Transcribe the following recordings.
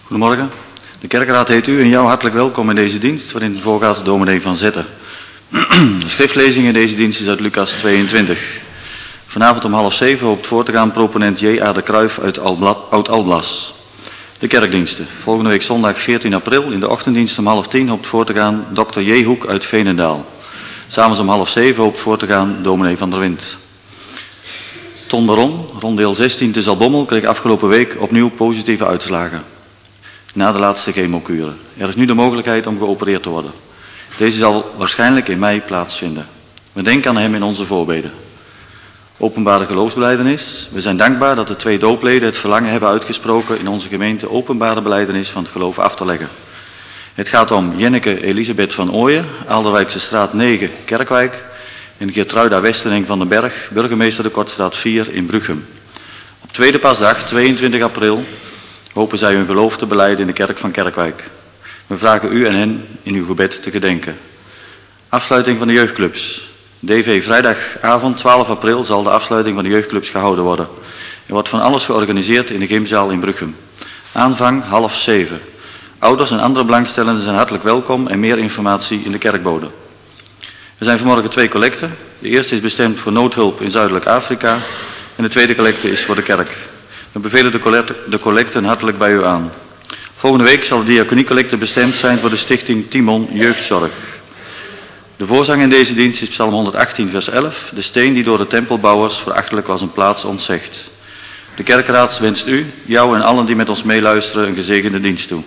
Goedemorgen. De kerkraad heet u en jou hartelijk welkom in deze dienst, waarin voorgaat dominee Van Zetten. De schriftlezing in deze dienst is uit Lucas 22. Vanavond om 6:30 hoopt voor te gaan proponent J.A. de Cruijff uit Oud-Alblas. De kerkdiensten. Volgende week zondag 14 april in de ochtenddienst om 9:30 hoopt voor te gaan Dr. J. Hoek uit Veenendaal. S'avonds om 6:30 hoopt voor te gaan dominee Van der Wind. Ton Baron, ronddeel 16 te Zaltbommel, kreeg afgelopen week opnieuw positieve uitslagen. Na de laatste chemokuren. Er is nu de mogelijkheid om geopereerd te worden. Deze zal waarschijnlijk in mei plaatsvinden. We denken aan hem in onze voorbeden. Openbare geloofsbelijdenis. We zijn dankbaar dat de 2 doopleden het verlangen hebben uitgesproken in onze gemeente openbare belijdenis van het geloof af te leggen. Het gaat om Jenneke Elisabeth van Ooyen, Alderwijkse straat 9, Kerkwijk, en Geertruida Westerling van den Berg, burgemeester de Kortstraat 4 in Bruchem. Op tweede pasdag, 22 april, hopen zij hun geloof te belijden in de kerk van Kerkwijk. We vragen u en hen in uw gebed te gedenken. Afsluiting van de jeugdclubs. DV vrijdagavond 12 april zal de afsluiting van de jeugdclubs gehouden worden. Er wordt van alles georganiseerd in de gymzaal in Bruchem. Aanvang 6:30. Ouders en andere belangstellenden zijn hartelijk welkom en meer informatie in de kerkbode. Er zijn vanmorgen 2 collecten. De eerste is bestemd voor noodhulp in Zuidelijk Afrika en de tweede collecte is voor de kerk. We bevelen de collecten hartelijk bij u aan. Volgende week zal de diaconiecollecte bestemd zijn voor de stichting Timon Jeugdzorg. De voorzang in deze dienst is Psalm 118 vers 11, de steen die door de tempelbouwers verachtelijk was een plaats ontzegd. De kerkraad wenst u, jou en allen die met ons meeluisteren een gezegende dienst toe.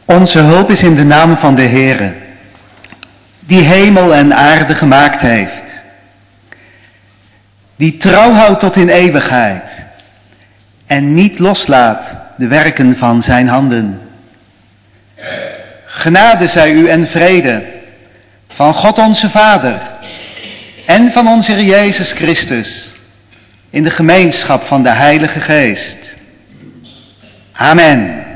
Onze hulp is in de naam van de Heere, die hemel en aarde gemaakt heeft, die trouw houdt tot in eeuwigheid en niet loslaat de werken van zijn handen. Genade zij u en vrede van God onze Vader en van onze Heer Jezus Christus in de gemeenschap van de Heilige Geest. Amen.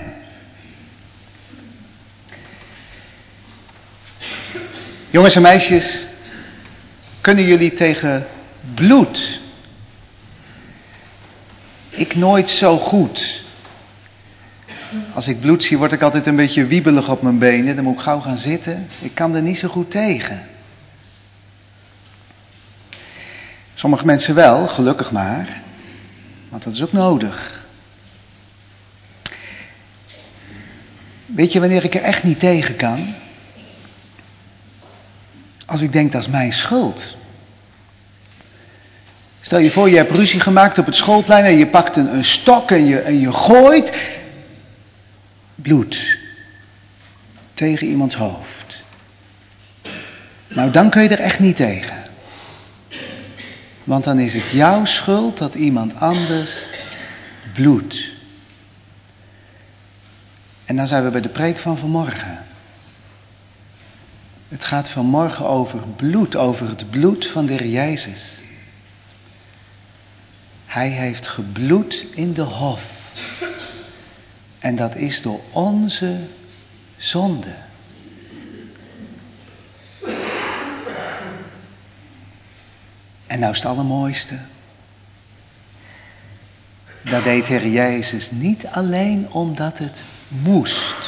Jongens en meisjes, kunnen jullie tegen bloed? Ik nooit zo goed. Als ik bloed zie, word ik altijd een beetje wiebelig op mijn benen. Dan moet ik gauw gaan zitten. Ik kan er niet zo goed tegen. Sommige mensen wel, gelukkig maar. Want dat is ook nodig. Weet je wanneer ik er echt niet tegen kan? Als ik denk, dat is mijn schuld. Stel je voor, je hebt ruzie gemaakt op het schoolplein en je pakt een stok en je gooit bloed tegen iemands hoofd. Nou, dan kun je er echt niet tegen. Want dan is het jouw schuld dat iemand anders bloedt. En dan zijn we bij de preek van vanmorgen. Het gaat vanmorgen over bloed, over het bloed van de Heer Jezus. Hij heeft gebloed in de hof. En dat is door onze zonde. En nou is het allermooiste. Dat deed Heer Jezus niet alleen omdat het moest.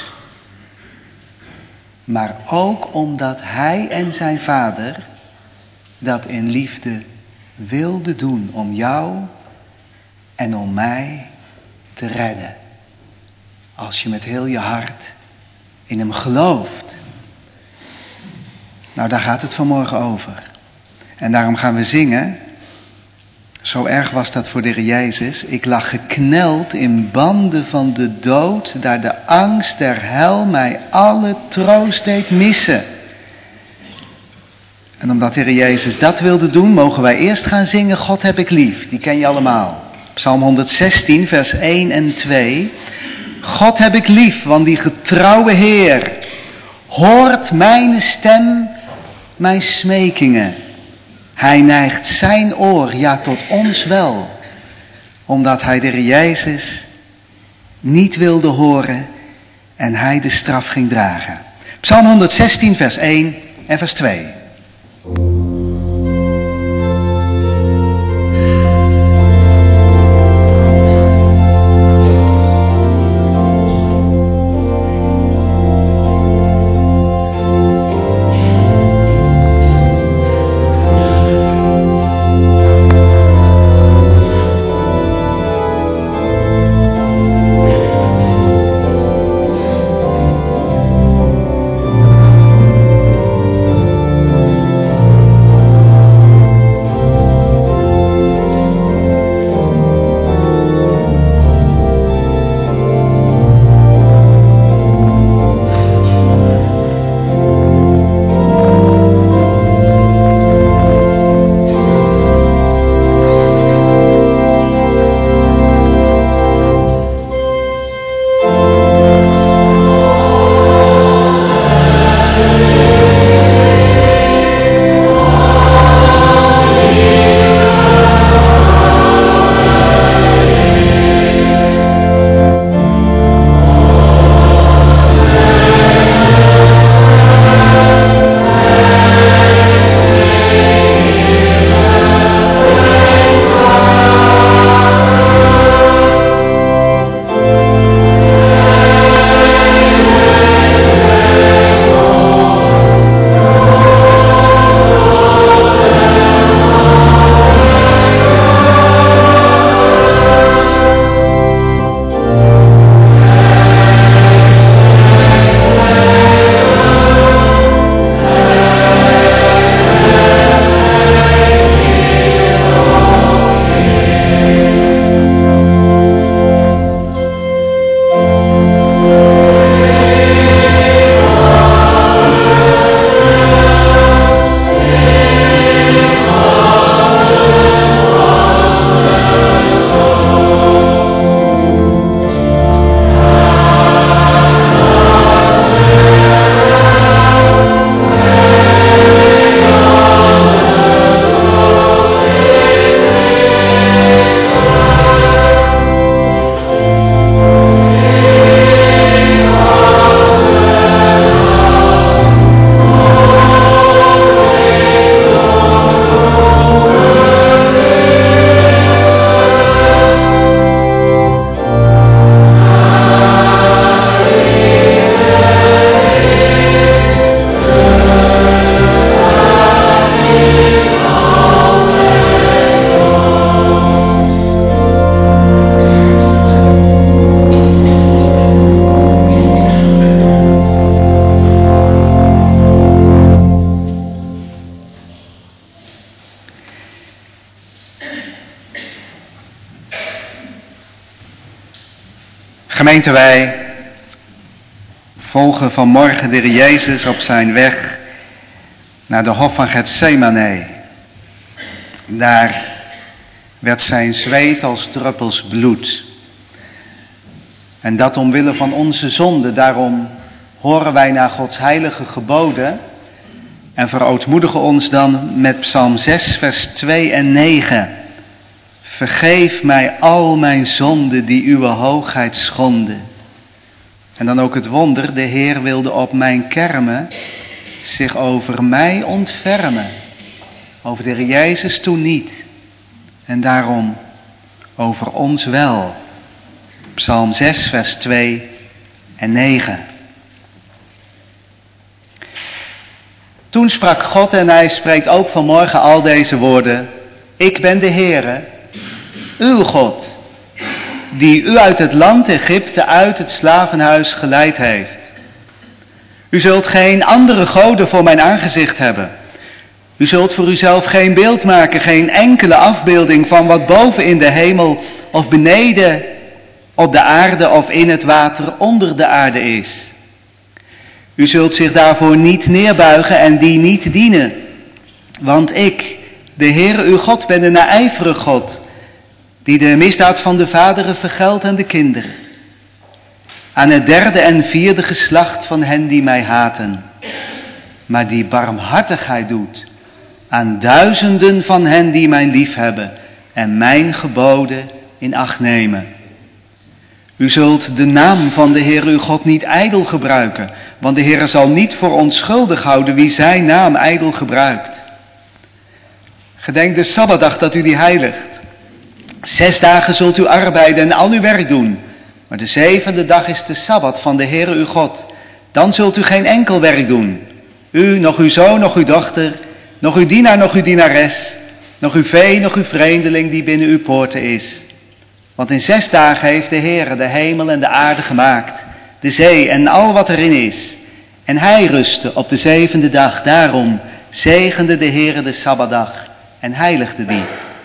Maar ook omdat Hij en zijn Vader dat in liefde wilden doen om jou en om mij te redden. Als je met heel je hart in hem gelooft. Nou, daar gaat het vanmorgen over. En daarom gaan we zingen. Zo erg was dat voor de Heer Jezus. Ik lag gekneld in banden van de dood, daar de angst der hel mij alle troost deed missen. En omdat de Heer Jezus dat wilde doen, mogen wij eerst gaan zingen, God heb ik lief. Die ken je allemaal. Psalm 116, vers 1 en 2. God heb ik lief, want die getrouwe Heer hoort mijn stem, mijn smekingen. Hij neigt zijn oor, ja tot ons wel, omdat hij de Heer Jezus niet wilde horen en hij de straf ging dragen. Psalm 116, vers 1 en vers 2. Gemeente, wij volgen vanmorgen de Heer Jezus op zijn weg naar de hof van Getsemane. Daar werd zijn zweet als druppels bloed. En dat omwille van onze zonde. Daarom horen wij naar Gods heilige geboden en verootmoedigen ons dan met Psalm 6 vers 2 en 9. Vergeef mij al mijn zonden die uw hoogheid schonden. En dan ook het wonder, de Heer wilde op mijn kermen zich over mij ontfermen. Over de Heer Jezus toen niet. En daarom over ons wel. Psalm 6 vers 2 en 9. Toen sprak God en hij spreekt ook vanmorgen al deze woorden. Ik ben de Heere, uw God, die u uit het land Egypte, uit het slavenhuis geleid heeft. U zult geen andere goden voor mijn aangezicht hebben. U zult voor uzelf geen beeld maken, geen enkele afbeelding van wat boven in de hemel of beneden op de aarde of in het water onder de aarde is. U zult zich daarvoor niet neerbuigen en die niet dienen. Want ik, de Heere uw God, ben de naijverige God, die de misdaad van de vaderen vergeldt aan de kinderen. Aan het derde en vierde geslacht van hen die mij haten. Maar die barmhartigheid doet aan duizenden van hen die mij liefhebben en mijn geboden in acht nemen. U zult de naam van de Heer uw God niet ijdel gebruiken, want de Heer zal niet voor onschuldig houden wie zijn naam ijdel gebruikt. Gedenk de Sabbatdag dat u die heiligt. 6 dagen zult u arbeiden en al uw werk doen, maar de 7e dag is de Sabbat van de Heer uw God. Dan zult u geen enkel werk doen. U, nog uw zoon, nog uw dochter, nog uw dienaar, nog uw dienares, nog uw vee, nog uw vreemdeling die binnen uw poorten is. Want in 6 dagen heeft de Heer de hemel en de aarde gemaakt, de zee en al wat erin is. En hij rustte op de 7e dag. Daarom zegende de Heer de Sabbatdag en heiligde die.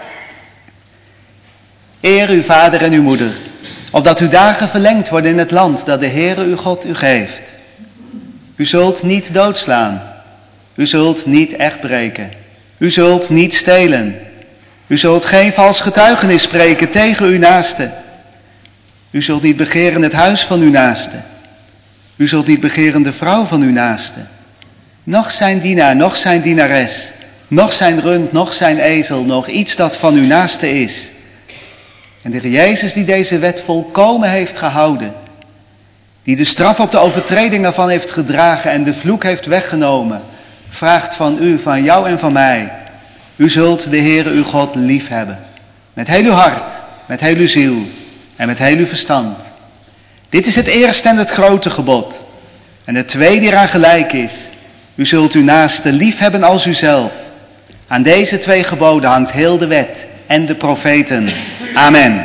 Eer uw vader en uw moeder, opdat uw dagen verlengd worden in het land dat de Heere uw God u geeft. U zult niet doodslaan. U zult niet echt breken. U zult niet stelen. U zult geen vals getuigenis spreken tegen uw naaste. U zult niet begeren het huis van uw naaste. U zult niet begeren de vrouw van uw naaste. Noch zijn dienaar, noch zijn dienares, noch zijn rund, noch zijn ezel, noch iets dat van uw naaste is. En de Heer Jezus die deze wet volkomen heeft gehouden, die de straf op de overtreding ervan heeft gedragen en de vloek heeft weggenomen, vraagt van u, van jou en van mij, u zult de Heere uw God lief hebben. Met heel uw hart, met heel uw ziel en met heel uw verstand. Dit is het eerste en het grote gebod. En het tweede eraan gelijk is, u zult uw naaste lief hebben als uzelf. Aan deze 2 geboden hangt heel de wet en de profeten. Amen.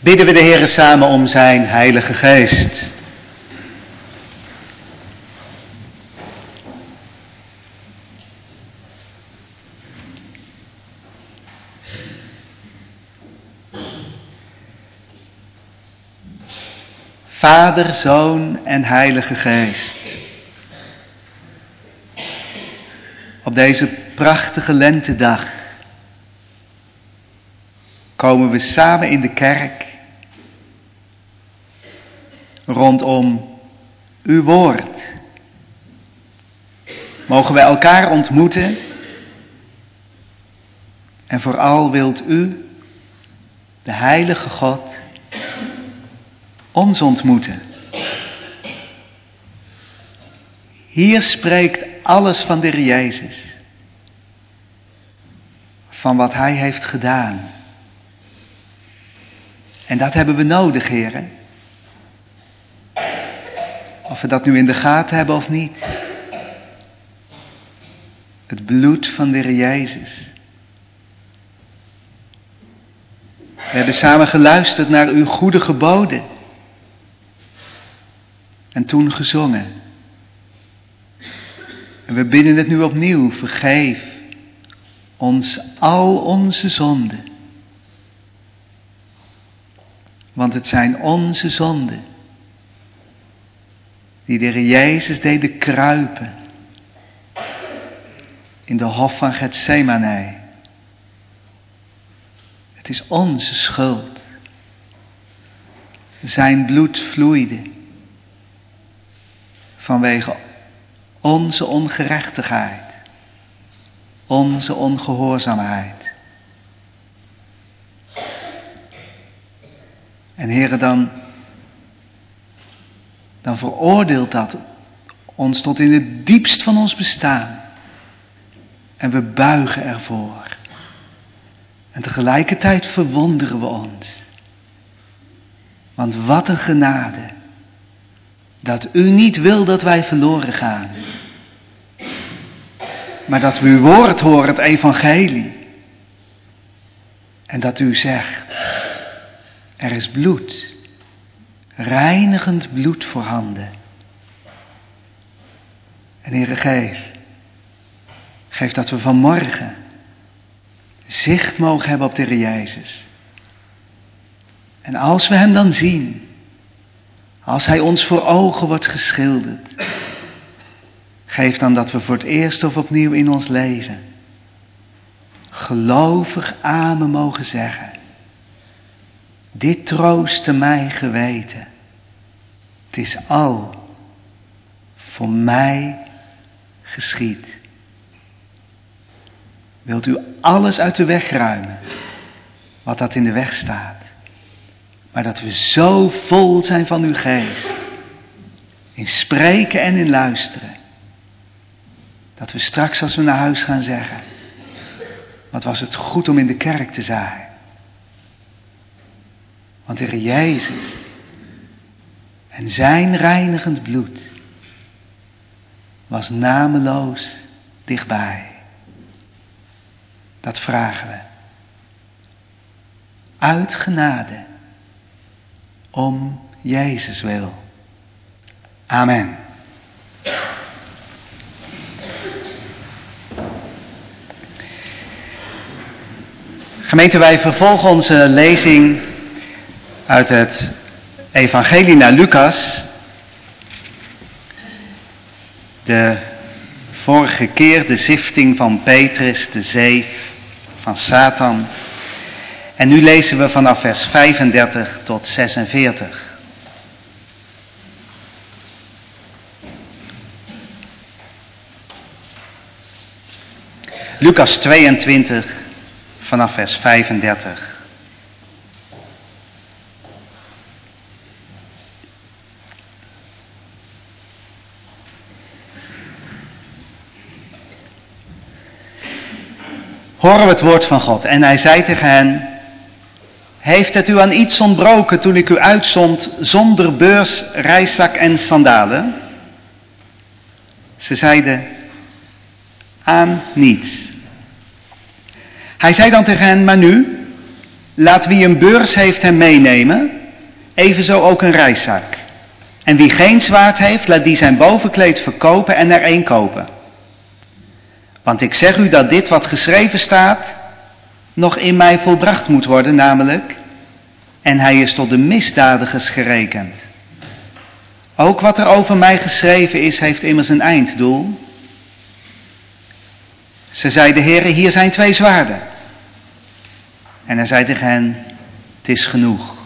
bidden we de Heere samen om zijn Heilige Geest. Vader, Zoon en Heilige Geest. Op deze prachtige lentedag komen we samen in de kerk rondom uw woord. Mogen wij elkaar ontmoeten en vooral wilt u, de Heilige God, ons ontmoeten. Hier spreekt alles van de Heer Jezus. Van wat Hij heeft gedaan. En dat hebben we nodig, heren. Of we dat nu in de gaten hebben of niet. Het bloed van de Heer Jezus. We hebben samen geluisterd naar uw goede geboden. En toen gezongen. En we bidden het nu opnieuw. Vergeef ons al onze zonden. Want het zijn onze zonden die de Heer Jezus deden kruipen in de hof van Getsemane. Het is onze schuld. Zijn bloed vloeide vanwege onze ongerechtigheid, onze ongehoorzaamheid. En Heere, dan veroordeelt dat ons tot in het diepst van ons bestaan. En we buigen ervoor. En tegelijkertijd verwonderen we ons. Want wat een genade. Dat u niet wil dat wij verloren gaan. Maar dat we uw woord horen, het evangelie. En dat u zegt, er is bloed. Reinigend bloed voorhanden. En Heere, geef dat we vanmorgen zicht mogen hebben op de Heer Jezus. En als we hem dan zien, als hij ons voor ogen wordt geschilderd, geef dan dat we voor het eerst of opnieuw in ons leven gelovig amen mogen zeggen. Dit troostte mij geweten. Het is al voor mij geschied. Wilt u alles uit de weg ruimen wat dat in de weg staat. Maar dat we zo vol zijn van uw geest. In spreken en in luisteren. Dat we straks als we naar huis gaan zeggen. Wat was het goed om in de kerk te zijn. Want de Heer Jezus en zijn reinigend bloed was nameloos dichtbij. Dat vragen we. Uit genade. Om Jezus wil. Amen. Gemeente, wij vervolgen onze lezing uit het evangelie naar Lucas. De vorige keer de zifting van Petrus, de zeef van Satan. En nu lezen we vanaf vers 35 tot 46. Lucas 22 vanaf vers 35. Horen we het woord van God. En hij zei tegen hen: heeft het u aan iets ontbroken toen ik u uitzond zonder beurs, reiszak en sandalen? Ze zeiden: aan niets. Hij zei dan tegen hen: maar nu, Laat wie een beurs heeft hem meenemen, evenzo ook een reiszak. En wie geen zwaard heeft, laat die zijn bovenkleed verkopen en er één kopen. Want ik zeg u dat dit wat geschreven staat, nog in mij volbracht moet worden, namelijk, en hij is tot de misdadigers gerekend. Ook wat er over mij geschreven is, heeft immers een einddoel. Ze zeiden, Heere, hier zijn 2 zwaarden. En hij zei tegen hen, het is genoeg.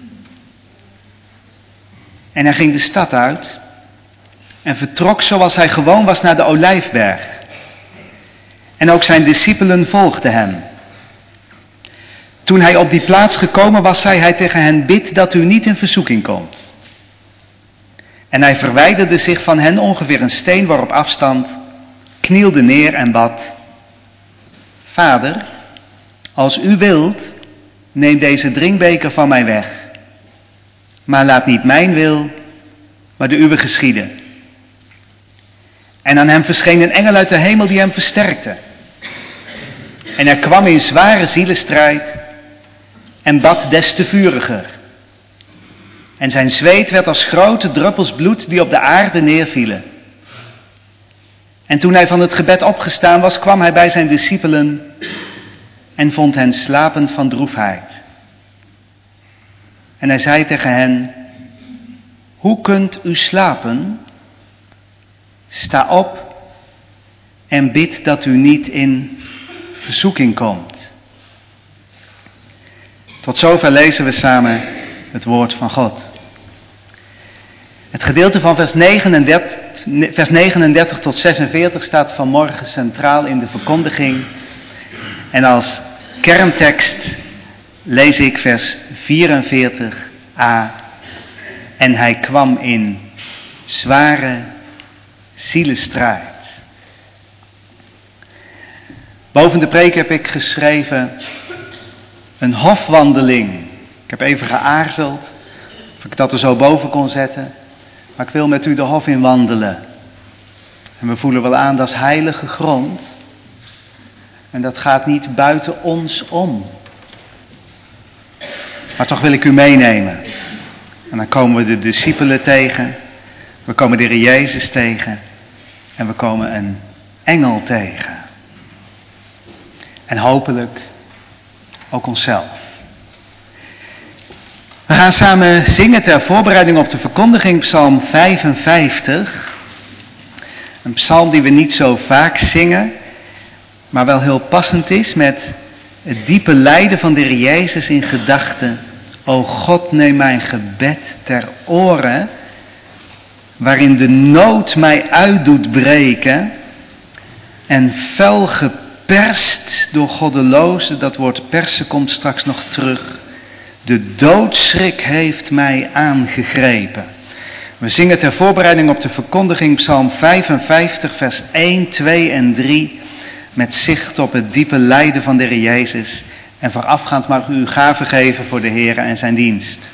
En hij ging de stad uit en vertrok zoals hij gewoon was naar de Olijfberg. En ook zijn discipelen volgden hem. Toen hij op die plaats gekomen was, zei hij tegen hen, bid dat u niet in verzoeking komt. En hij verwijderde zich van hen ongeveer een steenworp op afstand, knielde neer en bad. Vader, als u wilt, neem deze drinkbeker van mij weg. Maar laat niet mijn wil, maar de uwe geschieden. En aan hem verscheen een engel uit de hemel die hem versterkte. En hij kwam in zware zielenstrijd en bad des te vuriger. En zijn zweet werd als grote druppels bloed die op de aarde neervielen. En toen hij van het gebed opgestaan was, kwam hij bij zijn discipelen en vond hen slapend van droefheid. En hij zei tegen hen, hoe kunt u slapen? Sta op en bid dat u niet in verzoeking komt. Tot zover lezen we samen het woord van God. Het gedeelte van vers 39 tot 46 staat vanmorgen centraal in de verkondiging. En als kerntekst lees ik vers 44a. En hij kwam in zware zielestrijd. Boven de preek heb ik geschreven een hofwandeling. Ik heb even geaarzeld of ik dat er zo boven kon zetten. Maar ik wil met u de hof in wandelen. En we voelen wel aan, dat is heilige grond. En dat gaat niet buiten ons om. Maar toch wil ik u meenemen. En dan komen we de discipelen tegen. We komen de Heer Jezus tegen. En we komen een engel tegen. En hopelijk ook onszelf. We gaan samen zingen ter voorbereiding op de verkondiging Psalm 55. Een psalm die we niet zo vaak zingen, maar wel heel passend is met het diepe lijden van de Heer Jezus in gedachten. O God, neem mijn gebed ter oren, waarin de nood mij uit doet breken en fel geperst door goddelozen, dat woord persen komt straks nog terug. De doodschrik heeft mij aangegrepen. We zingen ter voorbereiding op de verkondiging Psalm 55 vers 1, 2 en 3 met zicht op het diepe lijden van de Heer Jezus. En voorafgaand mag u uw gave geven voor de Heer en zijn dienst.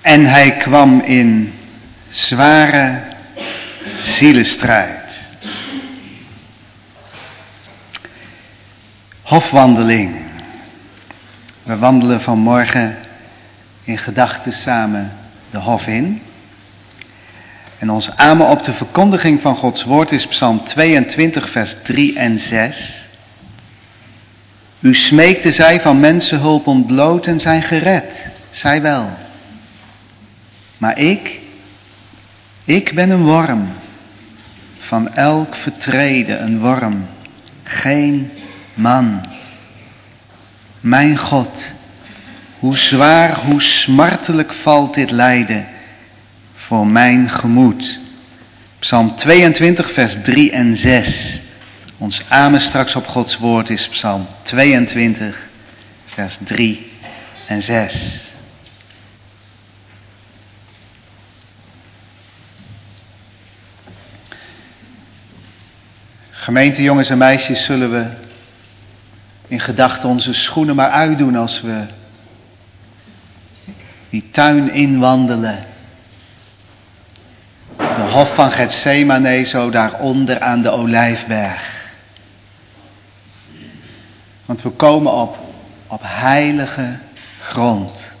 En hij kwam in zware zielestrijd. Hofwandeling. We wandelen vanmorgen in gedachten samen de hof in. En ons amen op de verkondiging van Gods woord is Psalm 22 vers 3 en 6. U smeekte zij van mensenhulp ontbloot en zijn gered, zij wel. Maar ik ben een worm, van elk vertreden een worm, geen man. Mijn God, hoe zwaar, hoe smartelijk valt dit lijden voor mijn gemoed. Psalm 22 vers 3 en 6. Ons amen straks op Gods woord is Psalm 22 vers 3 en 6. Gemeente, jongens en meisjes, zullen we in gedachten onze schoenen maar uitdoen als we die tuin inwandelen. De hof van Getsemane, zo daaronder aan de Olijfberg. Want we komen op heilige grond.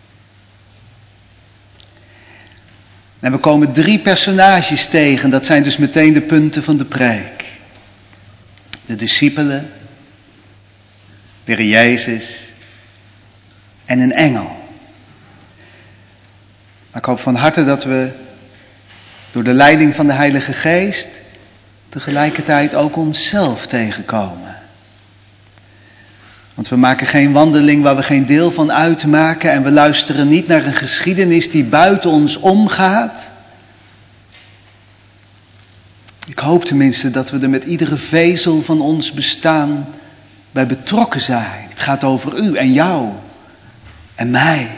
En we komen 3 personages tegen, dat zijn dus meteen de punten van de preek. De discipelen, de Heer Jezus en een engel. Maar ik hoop van harte dat we door de leiding van de Heilige Geest tegelijkertijd ook onszelf tegenkomen. Want we maken geen wandeling waar we geen deel van uitmaken en we luisteren niet naar een geschiedenis die buiten ons omgaat. Ik hoop tenminste dat we er met iedere vezel van ons bestaan bij betrokken zijn. Het gaat over u en jou en mij.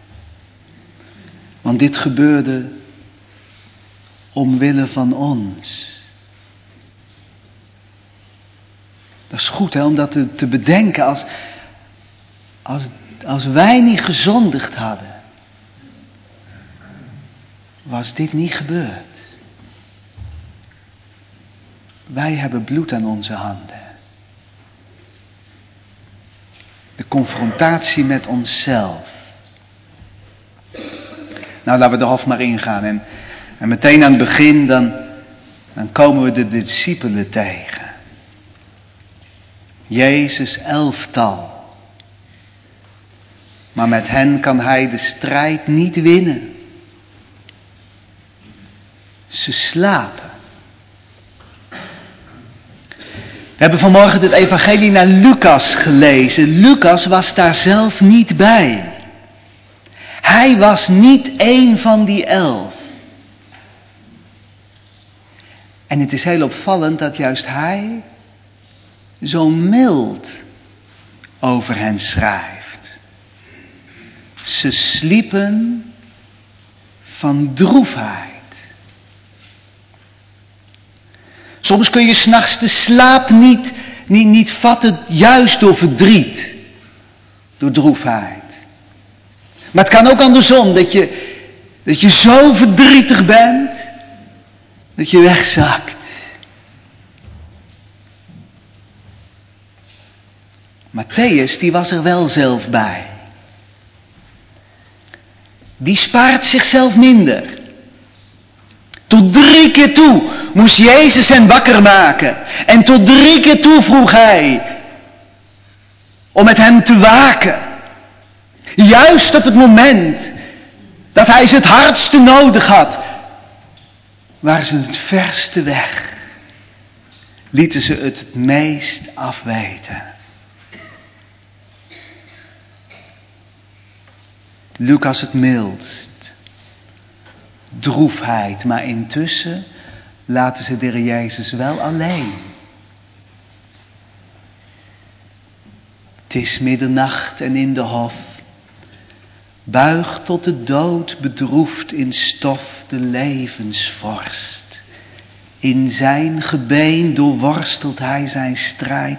Want dit gebeurde omwille van ons. Dat is goed om dat te bedenken als wij niet gezondigd hadden. Was dit niet gebeurd. Wij hebben bloed aan onze handen. De confrontatie met onszelf. Nou, laten we de hof maar ingaan. En meteen aan het begin, dan komen we de discipelen tegen. Jezus 11-tal. Maar met hen kan hij de strijd niet winnen. Ze slapen. We hebben vanmorgen het evangelie naar Lucas gelezen. Lucas was daar zelf niet bij. Hij was niet één van die 11. En het is heel opvallend dat juist hij zo mild over hen schrijft. Ze sliepen van droefheid. Soms kun je 's nachts de slaap niet vatten, juist door verdriet, door droefheid. Maar het kan ook andersom, dat je zo verdrietig bent, dat je wegzakt. Matthäus, die was er wel zelf bij. Die spaart zichzelf minder. Tot 3 keer toe moest Jezus hen wakker maken. En tot 3 keer toe vroeg hij om met hem te waken. Juist op het moment dat hij ze het hardste nodig had, waren ze het verste weg. Lieten ze het meest afweten. Lucas het mildst. Droefheid, maar intussen laten ze de Heer Jezus wel alleen. Het is middernacht en in de hof buigt tot de dood bedroefd in stof de levensvorst. In zijn gebeen doorworstelt hij zijn strijd.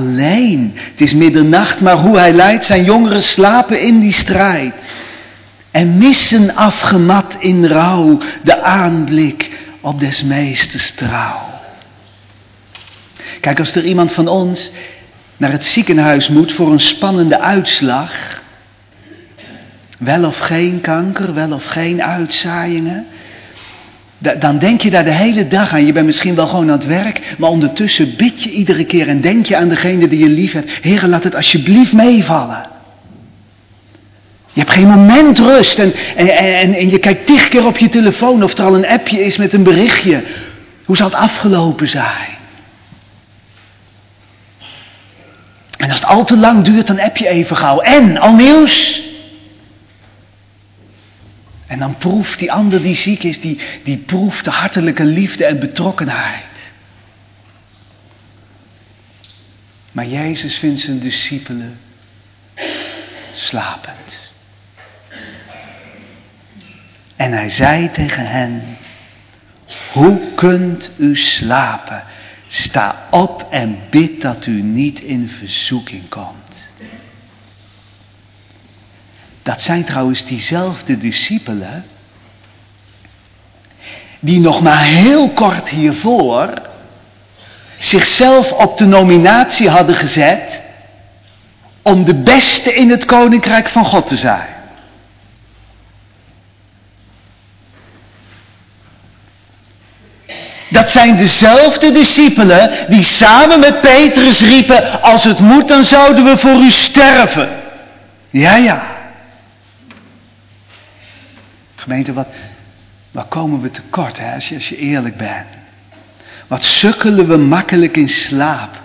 Alleen, het is middernacht, maar hoe hij lijdt, zijn jongeren slapen in die strijd. en missen afgemat in rouw de aanblik op des meesters trouw. Kijk, als er iemand van ons naar het ziekenhuis moet voor een spannende uitslag, wel of geen kanker, wel of geen uitzaaiingen, dan denk je daar de hele dag aan. Je bent misschien wel gewoon aan het werk, maar ondertussen bid je iedere keer en denk je aan degene die je lief hebt. Heere, laat het alsjeblieft meevallen. Je hebt geen moment rust en je kijkt 10 keer op je telefoon of er al een appje is met een berichtje. Hoe zal het afgelopen zijn? En als het al te lang duurt, dan app je even gauw. En, al nieuws? En dan proeft die ander die ziek is, die proeft de hartelijke liefde en betrokkenheid. Maar Jezus vindt zijn discipelen slapend. En hij zei tegen hen: hoe kunt u slapen? Sta op en bid dat u niet in verzoeking komt. Dat zijn trouwens diezelfde discipelen die nog maar heel kort hiervoor zichzelf op de nominatie hadden gezet om de beste in het koninkrijk van God te zijn. Dat zijn dezelfde discipelen die samen met Petrus riepen: als het moet, dan zouden we voor u sterven. Ja. Gemeente, wat komen we tekort, hè, als je eerlijk bent. Wat sukkelen we makkelijk in slaap.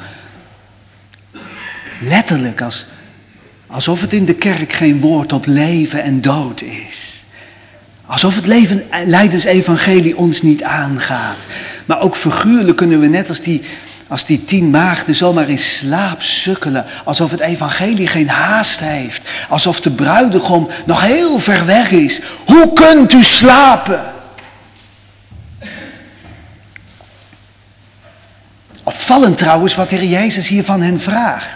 Letterlijk, alsof het in de kerk geen woord op leven en dood is. Alsof het lijdensevangelie ons niet aangaat. Maar ook figuurlijk kunnen we net als die 10 maagden zomaar in slaap sukkelen. Alsof het evangelie geen haast heeft. Alsof de bruidegom nog heel ver weg is. Hoe kunt u slapen? Opvallend trouwens wat de Heer Jezus hier van hen vraagt.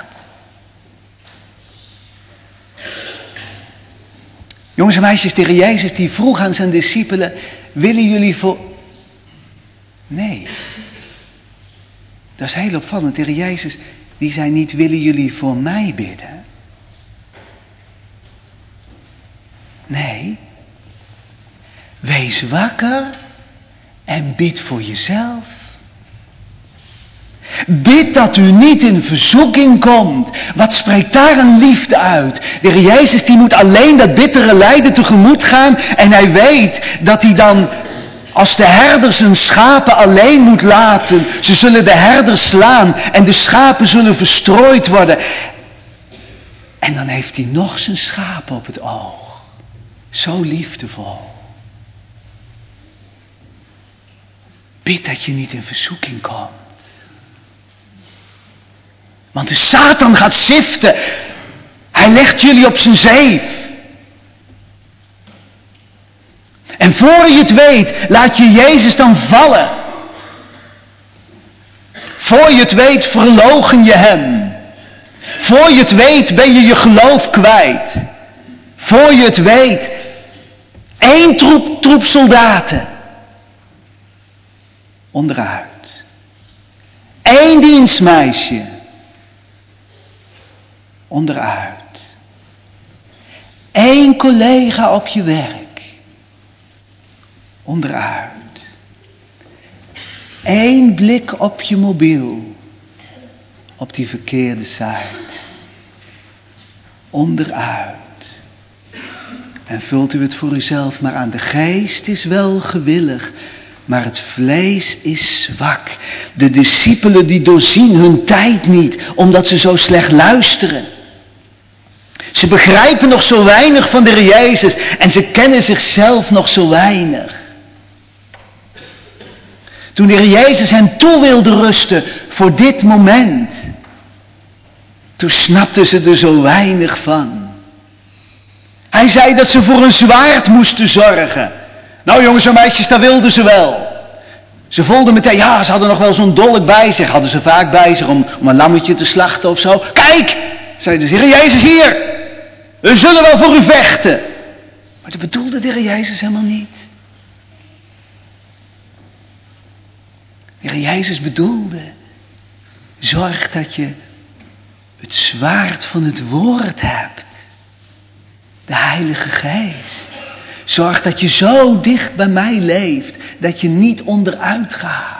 Jongens en meisjes, de Heer Jezus die vroeg aan zijn discipelen: willen jullie voor... Nee. Dat is heel opvallend. De Heer Jezus die zei niet: willen jullie voor mij bidden? Nee. Wees wakker en bid voor jezelf. Bid dat u niet in verzoeking komt. Wat spreekt daar een liefde uit? De Heer Jezus die moet alleen dat bittere lijden tegemoet gaan. En hij weet dat hij dan, als de herder zijn schapen alleen moet laten, ze zullen de herder slaan en de schapen zullen verstrooid worden. En dan heeft hij nog zijn schapen op het oog. Zo liefdevol. Bid dat je niet in verzoeking komt. Want de Satan gaat siften. Hij legt jullie op zijn zeef. En voor je het weet, laat je Jezus dan vallen. Voor je het weet, verloochen je hem. Voor je het weet, ben je je geloof kwijt. Voor je het weet, 1 troep soldaten. Onderuit. 1 dienstmeisje. Onderuit. 1 collega op je werk. Onderuit. 1 blik op je mobiel. Op die verkeerde site. Onderuit. En vult u het voor uzelf maar aan. De geest is wel gewillig, maar het vlees is zwak. De discipelen die doorzien hun tijd niet, omdat ze zo slecht luisteren. Ze begrijpen nog zo weinig van de Heer Jezus en ze kennen zichzelf nog zo weinig. Toen de Heer Jezus hen toe wilde rusten voor dit moment, toen snapten ze er zo weinig van. Hij zei dat ze voor een zwaard moesten zorgen. Nou jongens en meisjes, dat wilden ze wel. Ze voelden meteen, ja, ze hadden nog wel zo'n dolk bij zich. Hadden ze vaak bij zich om een lammetje te slachten of zo. Kijk, zeiden ze, Heer Jezus hier. We zullen wel voor u vechten. Maar dat bedoelde de Heer Jezus helemaal niet. De Heer Jezus bedoelde, zorg dat je het zwaard van het woord hebt. De Heilige Geest. Zorg dat je zo dicht bij mij leeft, dat je niet onderuit gaat.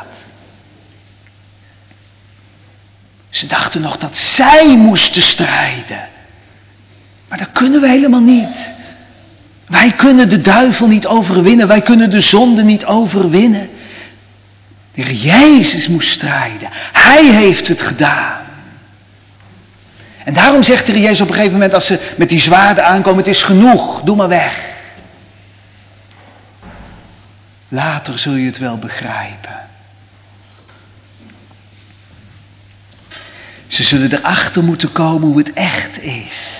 Ze dachten nog dat zij moesten strijden. Maar dat kunnen we helemaal niet. Wij kunnen de duivel niet overwinnen. Wij kunnen de zonde niet overwinnen. De Heer Jezus moest strijden. Hij heeft het gedaan. En daarom zegt de Heer Jezus op een gegeven moment als ze met die zwaarden aankomen, het is genoeg, doe maar weg. Later zul je het wel begrijpen. Ze zullen erachter moeten komen hoe het echt is.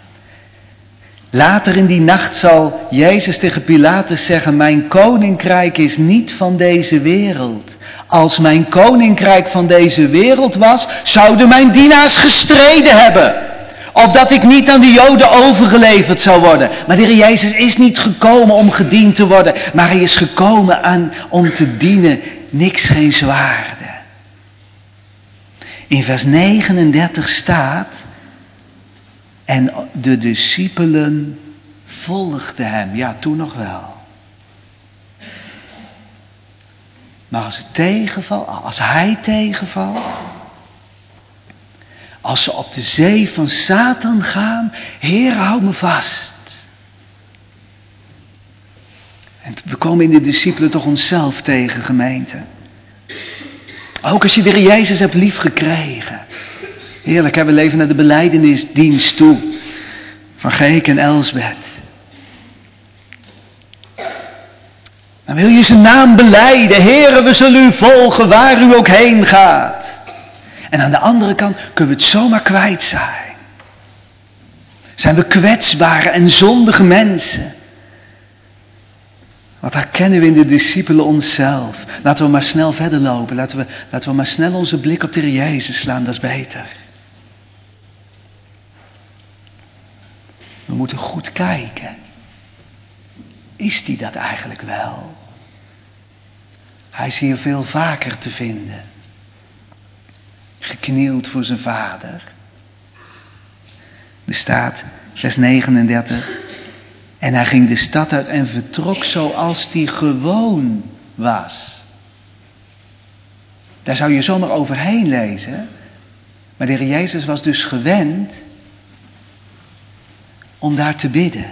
Later in die nacht zal Jezus tegen Pilatus zeggen, mijn koninkrijk is niet van deze wereld. Als mijn koninkrijk van deze wereld was, zouden mijn dienaars gestreden hebben. Opdat ik niet aan de Joden overgeleverd zou worden. Maar de Heer Jezus is niet gekomen om gediend te worden. Maar hij is gekomen om te dienen. Niks geen zwaarden. In vers 39 staat. En de discipelen volgden hem. Ja, toen nog wel. Maar als hij tegenvalt. Als ze op de zee van Satan gaan. Heer, hou me vast. En we komen in de discipelen toch onszelf tegen, gemeente. Ook als je de Heer Jezus hebt lief gekregen. Heerlijk, we leven naar de belijdenisdienst toe. Van Geek en Elsbeth. Dan wil je zijn naam belijden. Heere, we zullen u volgen waar u ook heen gaat. En aan de andere kant kunnen we het zomaar kwijt zijn. Zijn we kwetsbare en zondige mensen. Wat herkennen we in de discipelen onszelf. Laten we maar snel verder lopen. Laten we maar snel onze blik op de Heer Jezus slaan, dat is beter. We moeten goed kijken. Is die dat eigenlijk wel? Hij is hier veel vaker te vinden. Geknield voor zijn vader. Er staat, vers 39. En hij ging de stad uit en vertrok zoals hij gewoon was. Daar zou je zomaar overheen lezen. Maar de Heer Jezus was dus gewend om daar te bidden.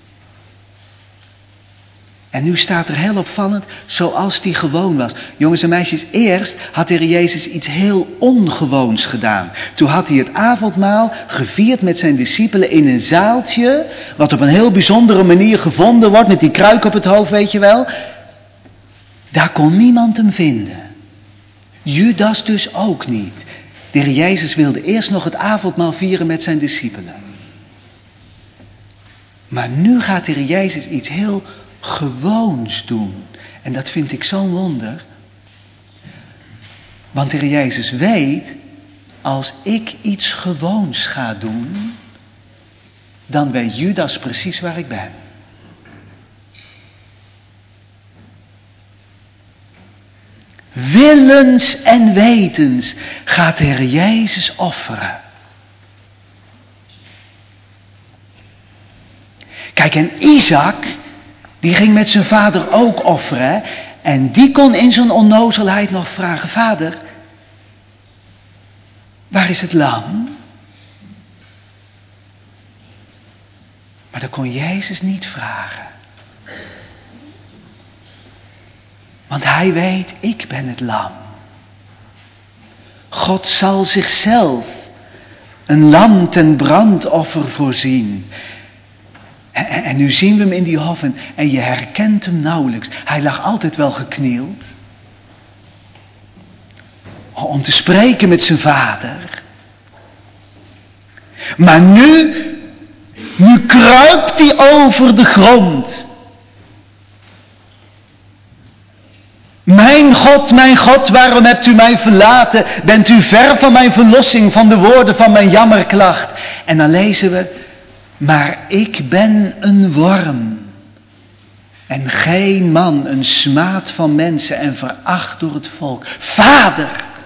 En nu staat er heel opvallend, zoals hij gewoon was. Jongens en meisjes, eerst had de Heer Jezus iets heel ongewoons gedaan. Toen had hij het avondmaal gevierd met zijn discipelen in een zaaltje, wat op een heel bijzondere manier gevonden wordt, met die kruik op het hoofd, weet je wel. Daar kon niemand hem vinden. Judas dus ook niet. De Heer Jezus wilde eerst nog het avondmaal vieren met zijn discipelen. Maar nu gaat de Heer Jezus iets heel gewoons doen. En dat vind ik zo'n wonder. Want de Heer Jezus weet, als ik iets gewoons ga doen, dan weet Judas precies waar ik ben. Willens en wetens gaat de Heer Jezus offeren. Kijk, en Isaac, die ging met zijn vader ook offeren. En die kon in zijn onnozelheid nog vragen, vader, waar is het lam? Maar dat kon Jezus niet vragen. Want hij weet, ik ben het lam. God zal zichzelf een lam ten brandoffer voorzien. En nu zien we hem in die hof en je herkent hem nauwelijks. Hij lag altijd wel geknield. Om te spreken met zijn vader. Maar nu kruipt hij over de grond. Mijn God, waarom hebt u mij verlaten? Bent u ver van mijn verlossing, van de woorden van mijn jammerklacht? En dan lezen we, maar ik ben een worm En geen man een smaad van mensen en veracht door het volk. Vader,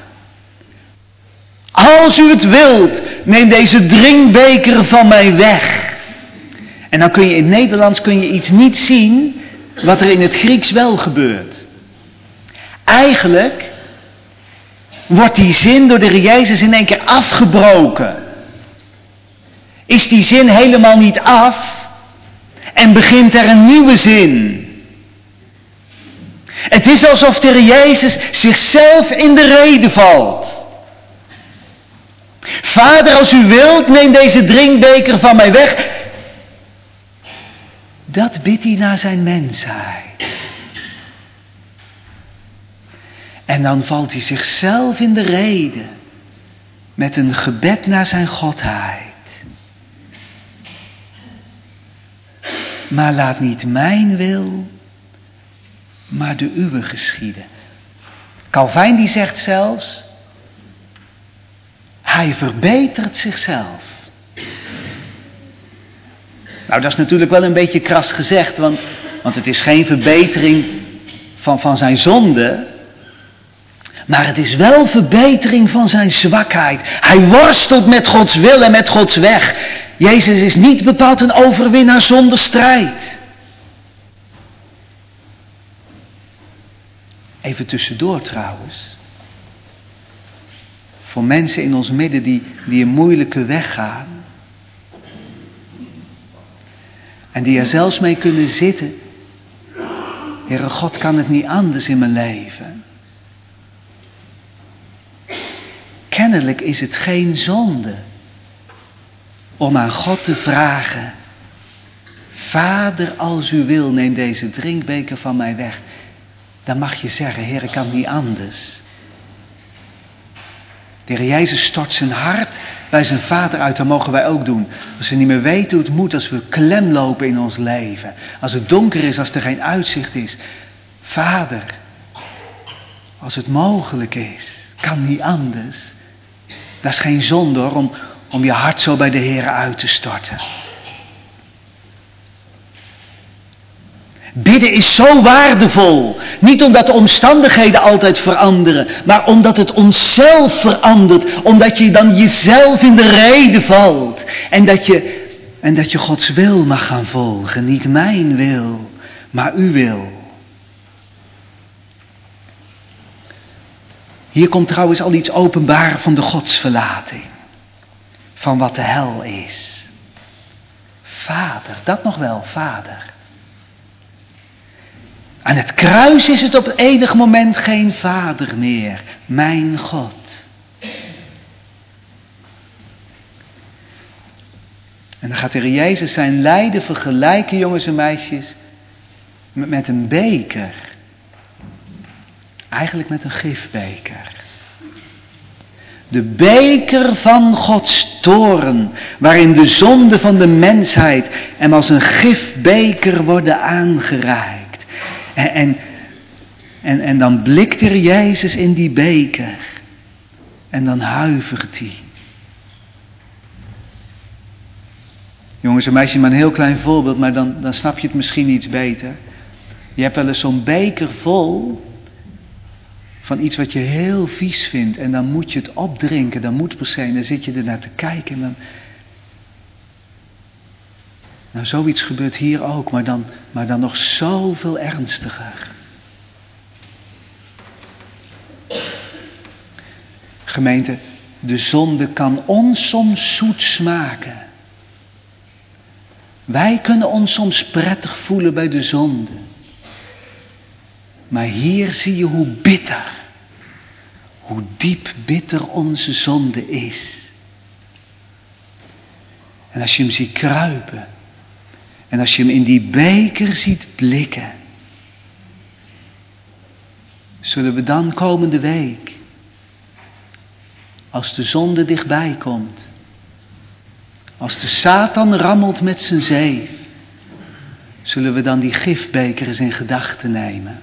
als u het wilt, neem deze drinkbeker van mij weg. En dan kun je in het Nederlands iets niet zien wat er in het Grieks wel gebeurt. Eigenlijk wordt die zin door de Heer Jezus in één keer afgebroken. Is die zin helemaal niet af en begint er een nieuwe zin. Het is alsof de Heer Jezus zichzelf in de rede valt. Vader, als u wilt, neem deze drinkbeker van mij weg. Dat bidt hij naar zijn mensheid. En dan valt hij zichzelf in de rede met een gebed naar zijn Godheid. Maar laat niet mijn wil, maar de uwe geschieden. Calvijn die zegt zelfs, hij verbetert zichzelf. Nou, dat is natuurlijk wel een beetje kras gezegd, want het is geen verbetering van zijn zonde. Maar het is wel verbetering van zijn zwakheid. Hij worstelt met Gods wil en met Gods weg. Jezus is niet bepaald een overwinnaar zonder strijd. Even tussendoor trouwens. Voor mensen in ons midden die een moeilijke weg gaan. En die er zelfs mee kunnen zitten. Heere God, kan het niet anders in mijn leven? Kennelijk is het geen zonde om aan God te vragen. Vader, als u wil, neem deze drinkbeker van mij weg. Dan mag je zeggen, Heer, ik kan niet anders. De Heer Jezus stort zijn hart bij zijn Vader uit. Dat mogen wij ook doen. Als we niet meer weten hoe het moet, als we klem lopen in ons leven. Als het donker is, als er geen uitzicht is. Vader, als het mogelijk is, kan niet anders. Dat is geen zonde hoor, om je hart zo bij de Heer uit te storten. Bidden is zo waardevol. Niet omdat de omstandigheden altijd veranderen, maar omdat het onszelf verandert. Omdat je dan jezelf in de rede valt. En dat je Gods wil mag gaan volgen. Niet mijn wil, maar uw wil. Hier komt trouwens al iets openbaar van de godsverlating. Van wat de hel is. Vader, dat nog wel, Vader. Aan het kruis is het op enig moment geen Vader meer. Mijn God. En dan gaat de Heer Jezus zijn lijden vergelijken, jongens en meisjes, met een beker. Eigenlijk met een gifbeker. De beker van Gods toorn, waarin de zonde van de mensheid hem als een gifbeker worden aangereikt. En dan blikt er Jezus in die beker. En dan huivert hij. Jongens en meisjes, maar een heel klein voorbeeld, maar dan snap je het misschien iets beter. Je hebt wel eens zo'n beker vol van iets wat je heel vies vindt. En dan moet je het opdrinken, dan moet per se. En dan zit je er naar te kijken en dan... Nou, zoiets gebeurt hier ook, maar dan nog zoveel ernstiger. Gemeente, de zonde kan ons soms zoet smaken. Wij kunnen ons soms prettig voelen bij de zonde. Maar hier zie je hoe bitter, hoe diep bitter onze zonde is. En als je hem ziet kruipen, en als je hem in die beker ziet blikken, zullen we dan komende week, als de zonde dichtbij komt, als de Satan rammelt met zijn zeef, zullen we dan die gifbeker eens in gedachten nemen.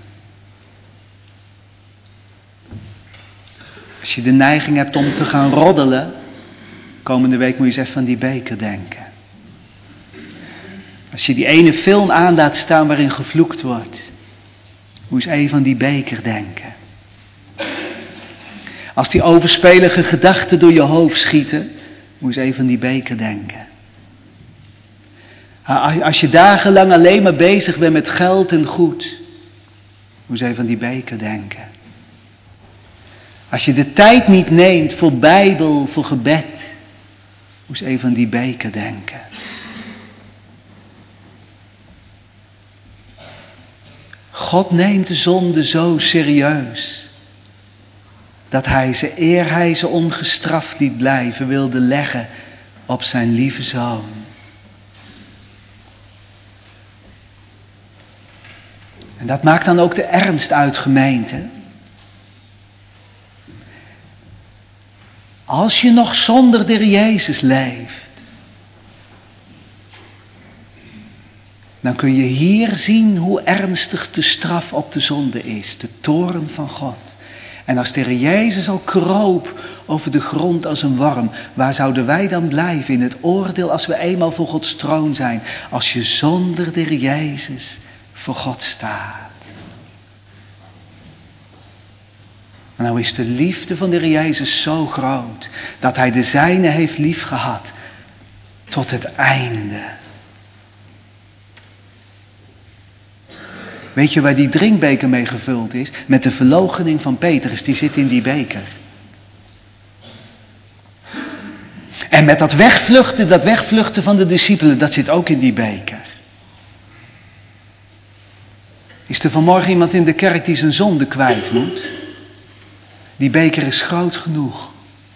Als je de neiging hebt om te gaan roddelen, komende week moet je eens even aan die beker denken. Als je die ene film aan laat staan waarin gevloekt wordt, moet je eens even aan die beker denken. Als die overspelige gedachten door je hoofd schieten, moet je eens even aan die beker denken. Als je dagenlang alleen maar bezig bent met geld en goed, moet je even aan die beker denken. Als je de tijd niet neemt voor Bijbel, voor gebed, moet je even aan die beker denken. God neemt de zonde zo serieus, dat hij ze, eer hij ze ongestraft liet blijven, wilde leggen op zijn lieve Zoon. En dat maakt dan ook de ernst uit, gemeente. Als je nog zonder de Heer Jezus leeft, dan kun je hier zien hoe ernstig de straf op de zonde is. De toorn van God. En als de Heer Jezus al kroop over de grond als een worm, waar zouden wij dan blijven in het oordeel als we eenmaal voor Gods troon zijn? Als je zonder de Heer Jezus voor God staat. En nou is de liefde van de Heer Jezus zo groot, dat hij de zijne heeft liefgehad tot het einde. Weet je waar die drinkbeker mee gevuld is? Met de verloochening van Petrus, die zit in die beker. En met dat wegvluchten van de discipelen, dat zit ook in die beker. Is er vanmorgen iemand in de kerk die zijn zonde kwijt moet? Die beker is groot genoeg.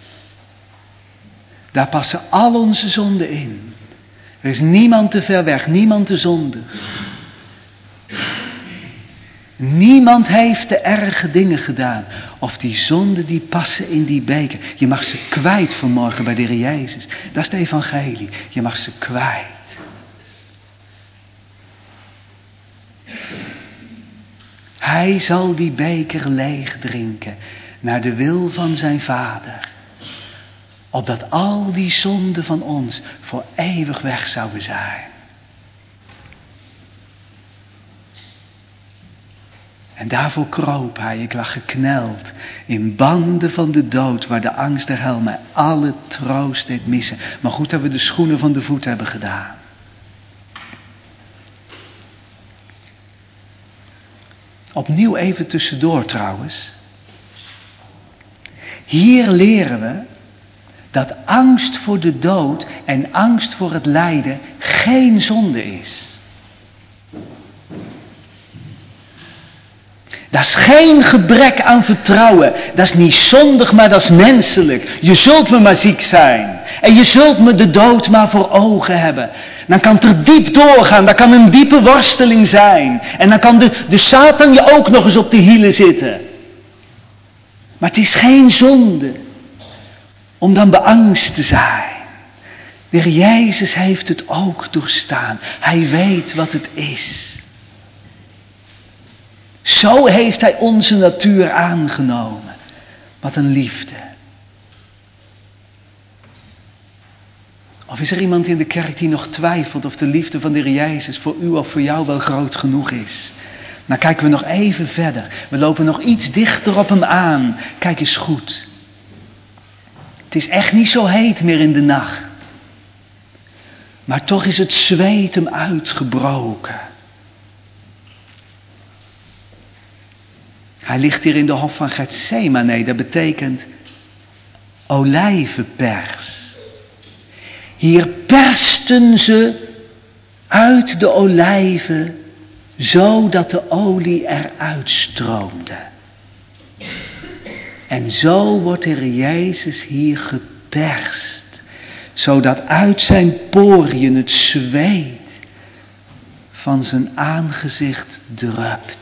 Daar passen al onze zonden in. Er is niemand te ver weg, niemand te zondig. Niemand heeft de erge dingen gedaan. Of die zonden die passen in die beker. Je mag ze kwijt vanmorgen bij de Heer Jezus. Dat is het evangelie. Je mag ze kwijt. Hij zal die beker leeg drinken. Naar de wil van zijn Vader. Opdat al die zonden van ons voor eeuwig weg zouden zijn. En daarvoor kroop hij, ik lag gekneld in banden van de dood, waar de angst der hel mij alle troost deed missen. Maar goed dat we de schoenen van de voet hebben gedaan. Opnieuw even tussendoor trouwens. Hier leren we dat angst voor de dood en angst voor het lijden geen zonde is. Dat is geen gebrek aan vertrouwen. Dat is niet zondig, maar dat is menselijk. Je zult me maar ziek zijn. En je zult me de dood maar voor ogen hebben. Dan kan het er diep doorgaan. Dat kan een diepe worsteling zijn. En dan kan de Satan je ook nog eens op de hielen zitten. Maar het is geen zonde om dan beangst te zijn. De Heer Jezus heeft het ook doorstaan. Hij weet wat het is. Zo heeft hij onze natuur aangenomen. Wat een liefde. Of is er iemand in de kerk die nog twijfelt of de liefde van de Heer Jezus voor u of voor jou wel groot genoeg is? Nou kijken we nog even verder. We lopen nog iets dichter op hem aan. Kijk eens goed. Het is echt niet zo heet meer in de nacht. Maar toch is het zweet hem uitgebroken. Hij ligt hier in de hof van Getsemane. Dat betekent olijvenpers. Hier persten ze uit de olijven, zodat de olie eruit stroomde. En zo wordt de Heer Jezus hier geperst, zodat uit zijn poriën het zweet van zijn aangezicht drupt.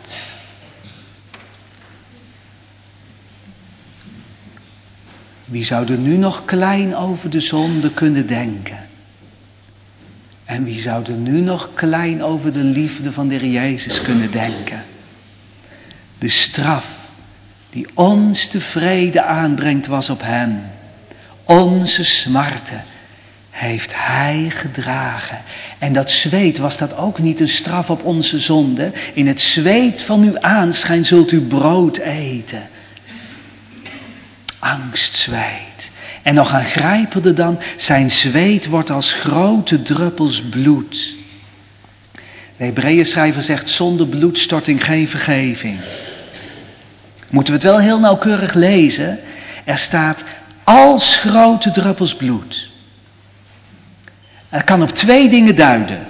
Wie zou er nu nog klein over de zonde kunnen denken? En wie zou er nu nog klein over de liefde van de Heer Jezus kunnen denken? De straf die ons de vrede aanbrengt was op hem. Onze smarten heeft hij gedragen. En dat zweet, was dat ook niet een straf op onze zonde? In het zweet van uw aanschijn zult u brood eten. Angstzweet. En nog aangrijpender dan, zijn zweet wordt als grote druppels bloed. De Hebreeënschrijver zegt, zonder bloedstorting geen vergeving. Moeten we het wel heel nauwkeurig lezen. Er staat, als grote druppels bloed. Het kan op 2 dingen duiden.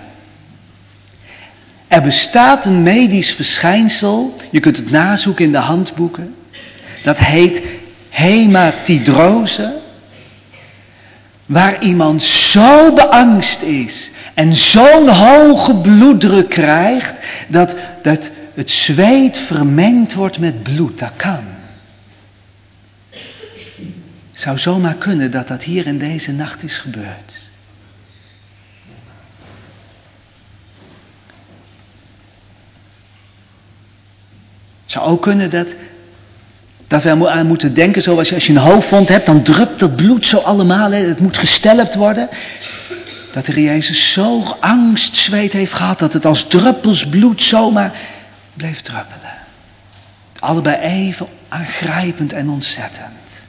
Er bestaat een medisch verschijnsel, je kunt het nazoeken in de handboeken. Dat heet hematidrose. Waar iemand zo beangst is en zo'n hoge bloeddruk krijgt, dat het zweet vermengd wordt met bloed. Dat kan. Het zou zomaar kunnen dat dat hier in deze nacht is gebeurd. Het zou ook kunnen dat we aan moeten denken, zoals als je een hoofdwond hebt, dan drupt dat bloed zo allemaal, het moet gestelpt worden. Dat de Heer Jezus zo angstzweet heeft gehad, dat het als druppels bloed zomaar bleef druppelen. Allebei even aangrijpend en ontzettend.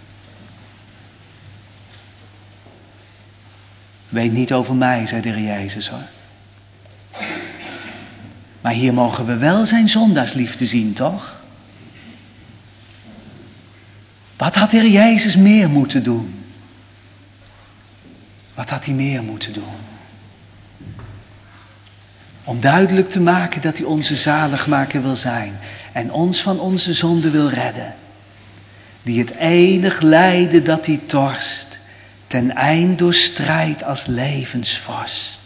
Weet niet over mij, zei de Heer Jezus hoor. Maar hier mogen we wel zijn zondaarsliefde zien, toch? Wat had de Heer Jezus meer moeten doen? Wat had hij meer moeten doen? Om duidelijk te maken dat hij onze zaligmaker wil zijn. En ons van onze zonde wil redden. Die het enig lijden dat hij torst. Ten eind doorstrijdt als levensvorst.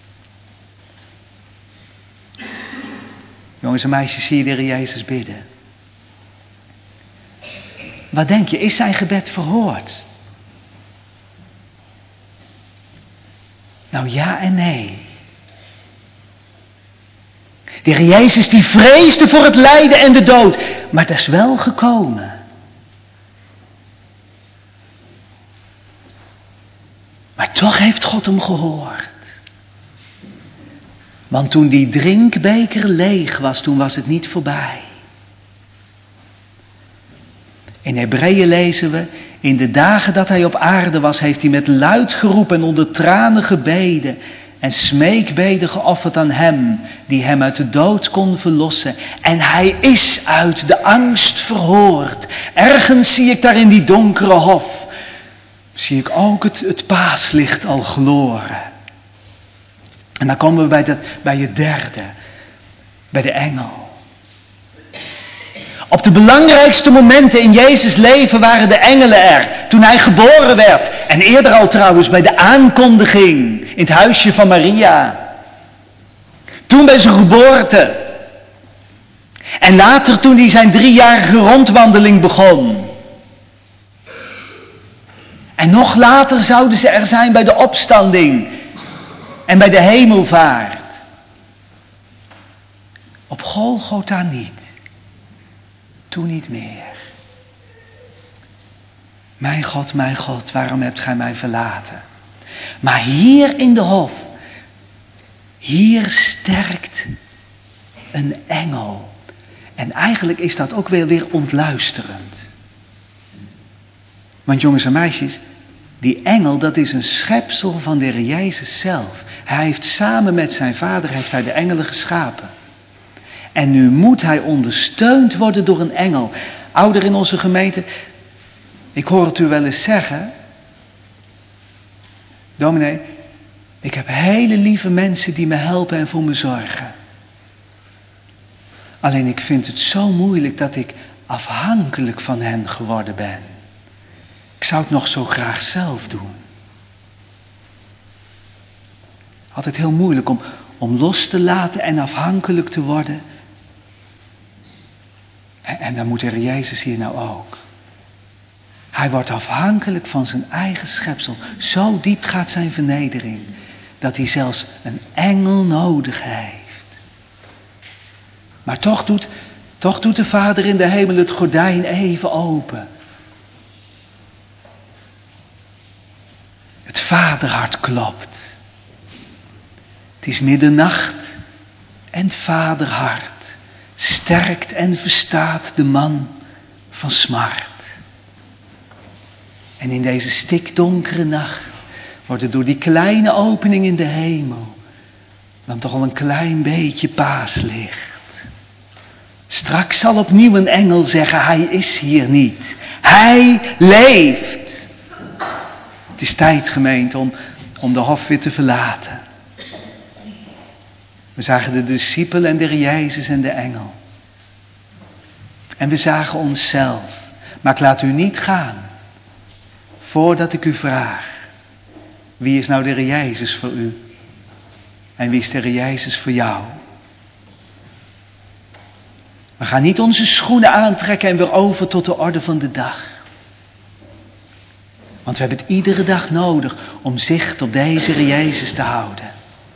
Jongens en meisjes, zie je de Heer Jezus bidden. Wat denk je, is zijn gebed verhoord? Nou ja en nee. De Heer Jezus die vreesde voor het lijden en de dood. Maar het is wel gekomen. Maar toch heeft God hem gehoord. Want toen die drinkbeker leeg was, toen was het niet voorbij. In Hebreeën lezen we, in de dagen dat hij op aarde was, heeft hij met luid geroepen en onder tranen gebeden en smeekbeden geofferd aan hem, die hem uit de dood kon verlossen. En hij is uit de angst verhoord. Ergens zie ik daar in die donkere hof, zie ik ook het paaslicht al gloren. En dan komen we bij het derde, bij de engel. Op de belangrijkste momenten in Jezus' leven waren de engelen er. Toen hij geboren werd. En eerder al trouwens bij de aankondiging in het huisje van Maria. Toen bij zijn geboorte. En later toen hij zijn 3-jarige rondwandeling begon. En nog later zouden ze er zijn bij de opstanding. En bij de hemelvaart. Op Golgotha niet. Toen niet meer. Mijn God, waarom hebt gij mij verlaten? Maar hier in de hof, hier sterkt een engel. En eigenlijk is dat ook weer ontluisterend. Want jongens en meisjes, die engel, dat is een schepsel van de Heer Jezus zelf. Hij heeft samen met zijn vader de engelen geschapen. En nu moet hij ondersteund worden door een engel. Ouder in onze gemeente, ik hoor het u wel eens zeggen. Dominee, ik heb hele lieve mensen die me helpen en voor me zorgen. Alleen ik vind het zo moeilijk dat ik afhankelijk van hen geworden ben. Ik zou het nog zo graag zelf doen. Altijd heel moeilijk om los te laten en afhankelijk te worden. En dan moet de Heer Jezus hier nou ook. Hij wordt afhankelijk van zijn eigen schepsel. Zo diep gaat zijn vernedering. Dat hij zelfs een engel nodig heeft. Maar toch doet de Vader in de hemel het gordijn even open. Het vaderhart klopt. Het is middernacht en het vaderhart sterkt en verstaat de man van smart. En in deze stikdonkere nacht wordt er door die kleine opening in de hemel dan toch al een klein beetje paaslicht. Straks zal opnieuw een engel zeggen, hij is hier niet. Hij leeft. Het is tijd, gemeente, om de hof weer te verlaten. We zagen de discipel en de Heer Jezus en de engel. En we zagen onszelf. Maar ik laat u niet gaan voordat ik u vraag. Wie is nou de Heer Jezus voor u? En wie is de Heer Jezus voor jou? We gaan niet onze schoenen aantrekken en weer over tot de orde van de dag. Want we hebben het iedere dag nodig om zicht op deze Heer Jezus te houden.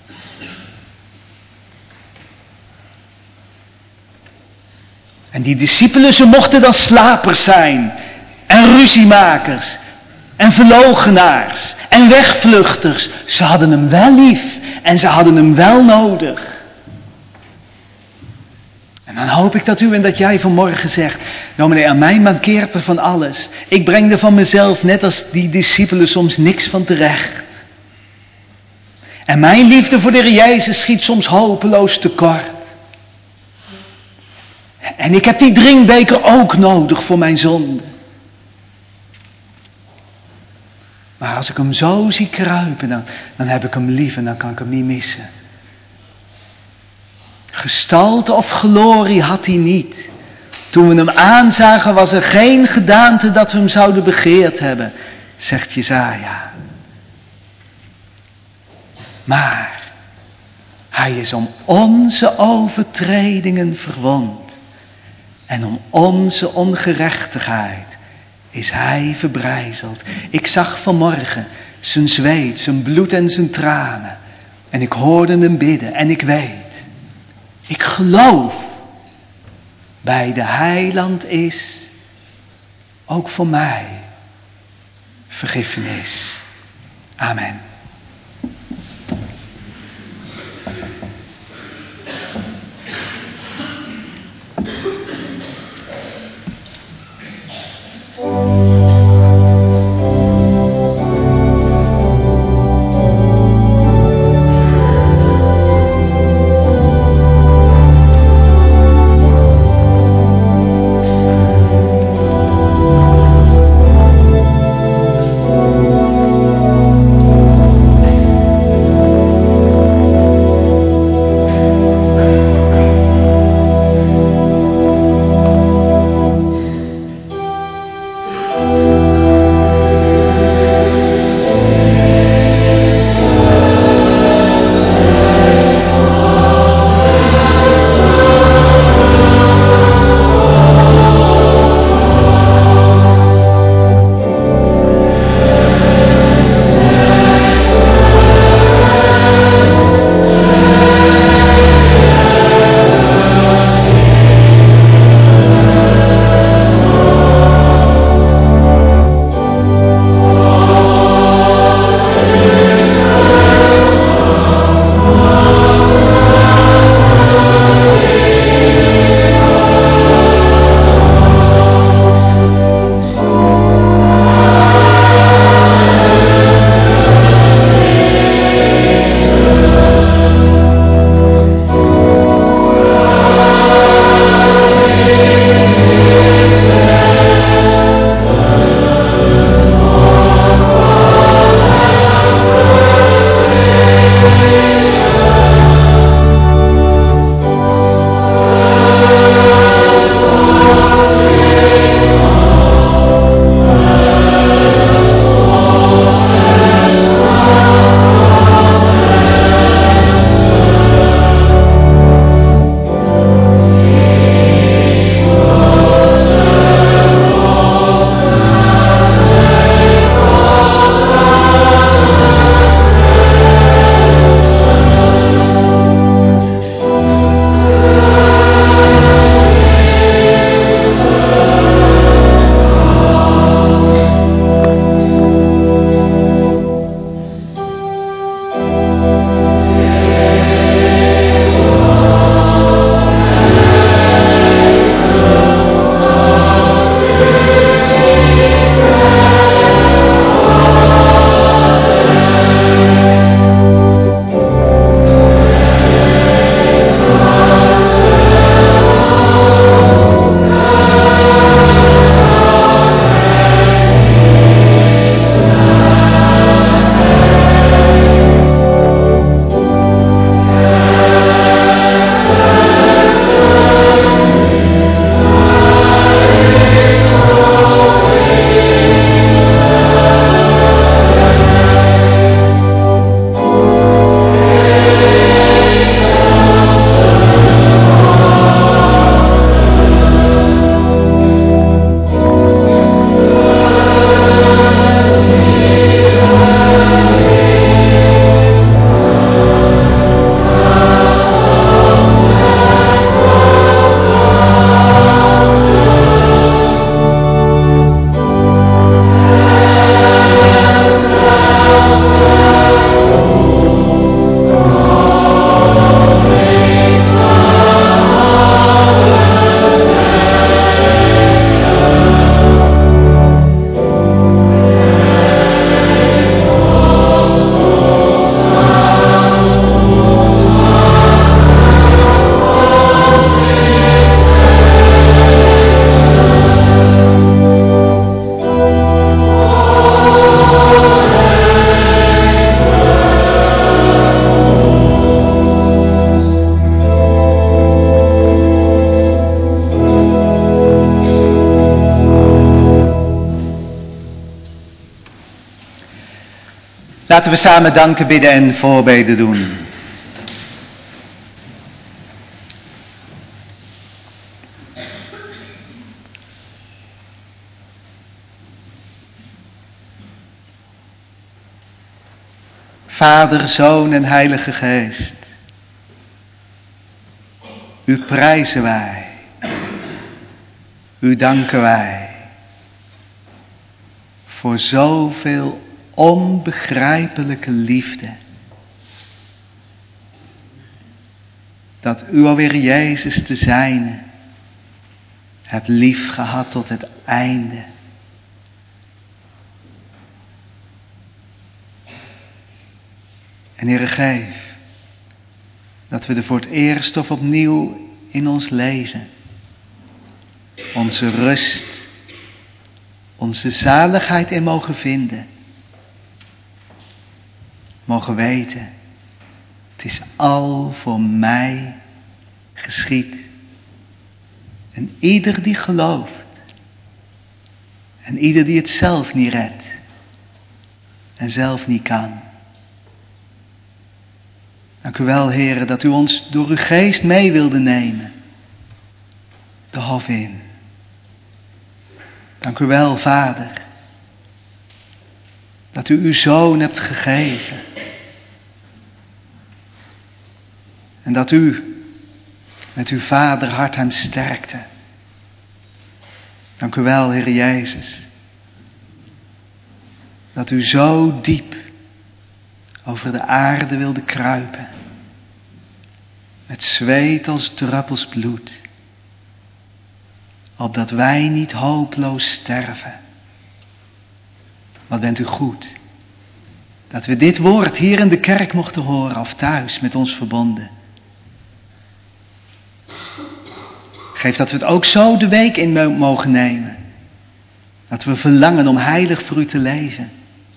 En die discipelen, ze mochten dan slapers zijn. En ruziemakers. En verloochenaars. En wegvluchters. Ze hadden hem wel lief. En ze hadden hem wel nodig. En dan hoop ik dat u en dat jij vanmorgen zegt, dominee, aan mij mankeert er van alles. Ik breng er van mezelf, net als die discipelen, soms niks van terecht. En mijn liefde voor de Heer Jezus schiet soms hopeloos tekort. En ik heb die drinkbeker ook nodig voor mijn zonde. Maar als ik hem zo zie kruipen, dan heb ik hem lief en dan kan ik hem niet missen. Gestalte of glorie had hij niet. Toen we hem aanzagen was er geen gedaante dat we hem zouden begeerd hebben, zegt Jesaja. Maar hij is om onze overtredingen verwond. En om onze ongerechtigheid is hij verbrijzeld. Ik zag vanmorgen zijn zweet, zijn bloed en zijn tranen. En ik hoorde hem bidden en ik weet. Ik geloof. Bij de heiland is ook voor mij vergiffenis. Amen. Laten we samen danken, bidden en voorbeden doen. Vader, Zoon en Heilige Geest, U prijzen wij, U danken wij voor zoveel onbegrijpelijke liefde. Dat U alweer Jezus de zijne hebt lief gehad tot het einde. En Heere, geef dat we er voor het eerst of opnieuw in ons leven onze rust, onze zaligheid in mogen vinden. Mogen weten, het is al voor mij geschied. En ieder die gelooft, en ieder die het zelf niet redt, en zelf niet kan. Dank U wel, Heere, dat U ons door Uw geest mee wilde nemen, de hof in. Dank U wel, Vader, dat U Uw Zoon hebt gegeven. En dat U met Uw vaderhart hem sterkte. Dank U wel, Heer Jezus, dat U zo diep over de aarde wilde kruipen, met zweet als druppels bloed, opdat wij niet hopeloos sterven. Wat bent U goed, dat we dit woord hier in de kerk mochten horen of thuis met ons verbonden. Geef dat we het ook zo de week in mogen nemen, dat we verlangen om heilig voor U te leven.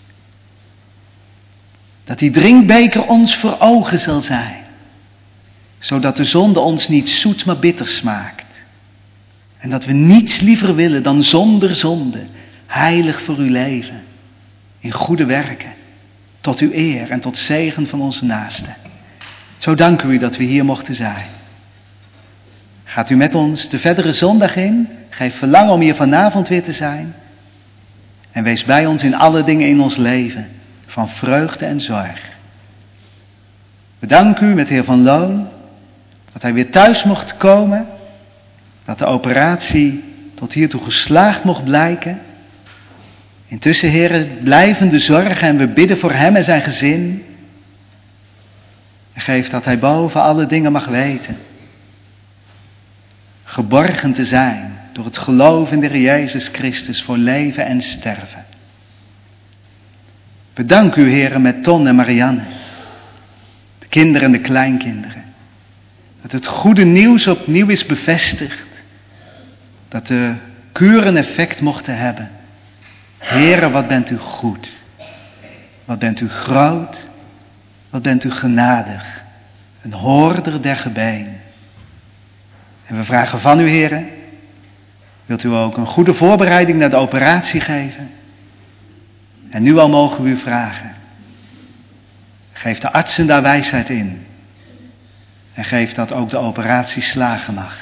Dat die drinkbeker ons voor ogen zal zijn, zodat de zonde ons niet zoet maar bitter smaakt. En dat we niets liever willen dan zonder zonde, heilig voor U leven, in goede werken, tot Uw eer en tot zegen van onze naasten. Zo danken we U dat we hier mochten zijn. Gaat U met ons de verdere zondag in, geef verlangen om hier vanavond weer te zijn. En wees bij ons in alle dingen in ons leven, van vreugde en zorg. We danken U met de Heer Van Loon, dat hij weer thuis mocht komen, dat de operatie tot hiertoe geslaagd mocht blijken. Intussen, Heer, blijvende zorgen en we bidden voor hem en zijn gezin. En geef dat hij boven alle dingen mag weten, geborgen te zijn door het geloof in de Heer Jezus Christus voor leven en sterven. Bedank U, Heer, met Ton en Marianne, de kinderen en de kleinkinderen, dat het goede nieuws opnieuw is bevestigd, dat de kuren effect mochten hebben. Heere, wat bent U goed, wat bent U groot, wat bent U genadig, een hoorder der gebeden. En we vragen van U, Heere, wilt U ook een goede voorbereiding naar de operatie geven? En nu al mogen we U vragen, geef de artsen daar wijsheid in en geef dat ook de operatie slagen mag.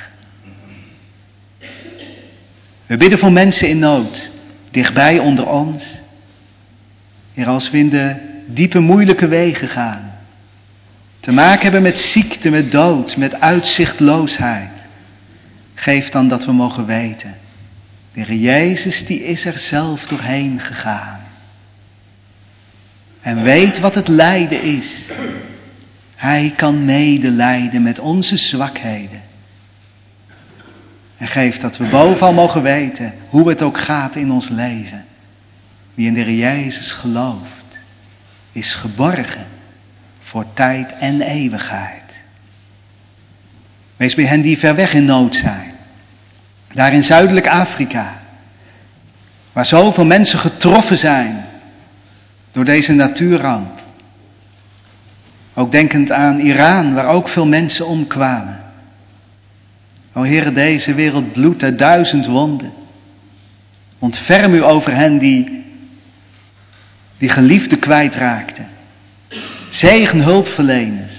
We bidden voor mensen in nood, dichtbij onder ons. Heer, als we in de diepe moeilijke wegen gaan, te maken hebben met ziekte, met dood, met uitzichtloosheid, geef dan dat we mogen weten, de Heer Jezus die is er zelf doorheen gegaan. En weet wat het lijden is. Hij kan medelijden met onze zwakheden. En geef dat we bovenal mogen weten hoe het ook gaat in ons leven. Wie in de Heer Jezus gelooft, is geborgen voor tijd en eeuwigheid. Wees bij hen die ver weg in nood zijn. Daar in Zuidelijk Afrika, waar zoveel mensen getroffen zijn door deze natuurramp. Ook denkend aan Iran, waar ook veel mensen omkwamen. O Heere, deze wereld bloedt uit 1000 wonden. Ontferm U over hen die die geliefden kwijtraakten. Zegen hulpverleners.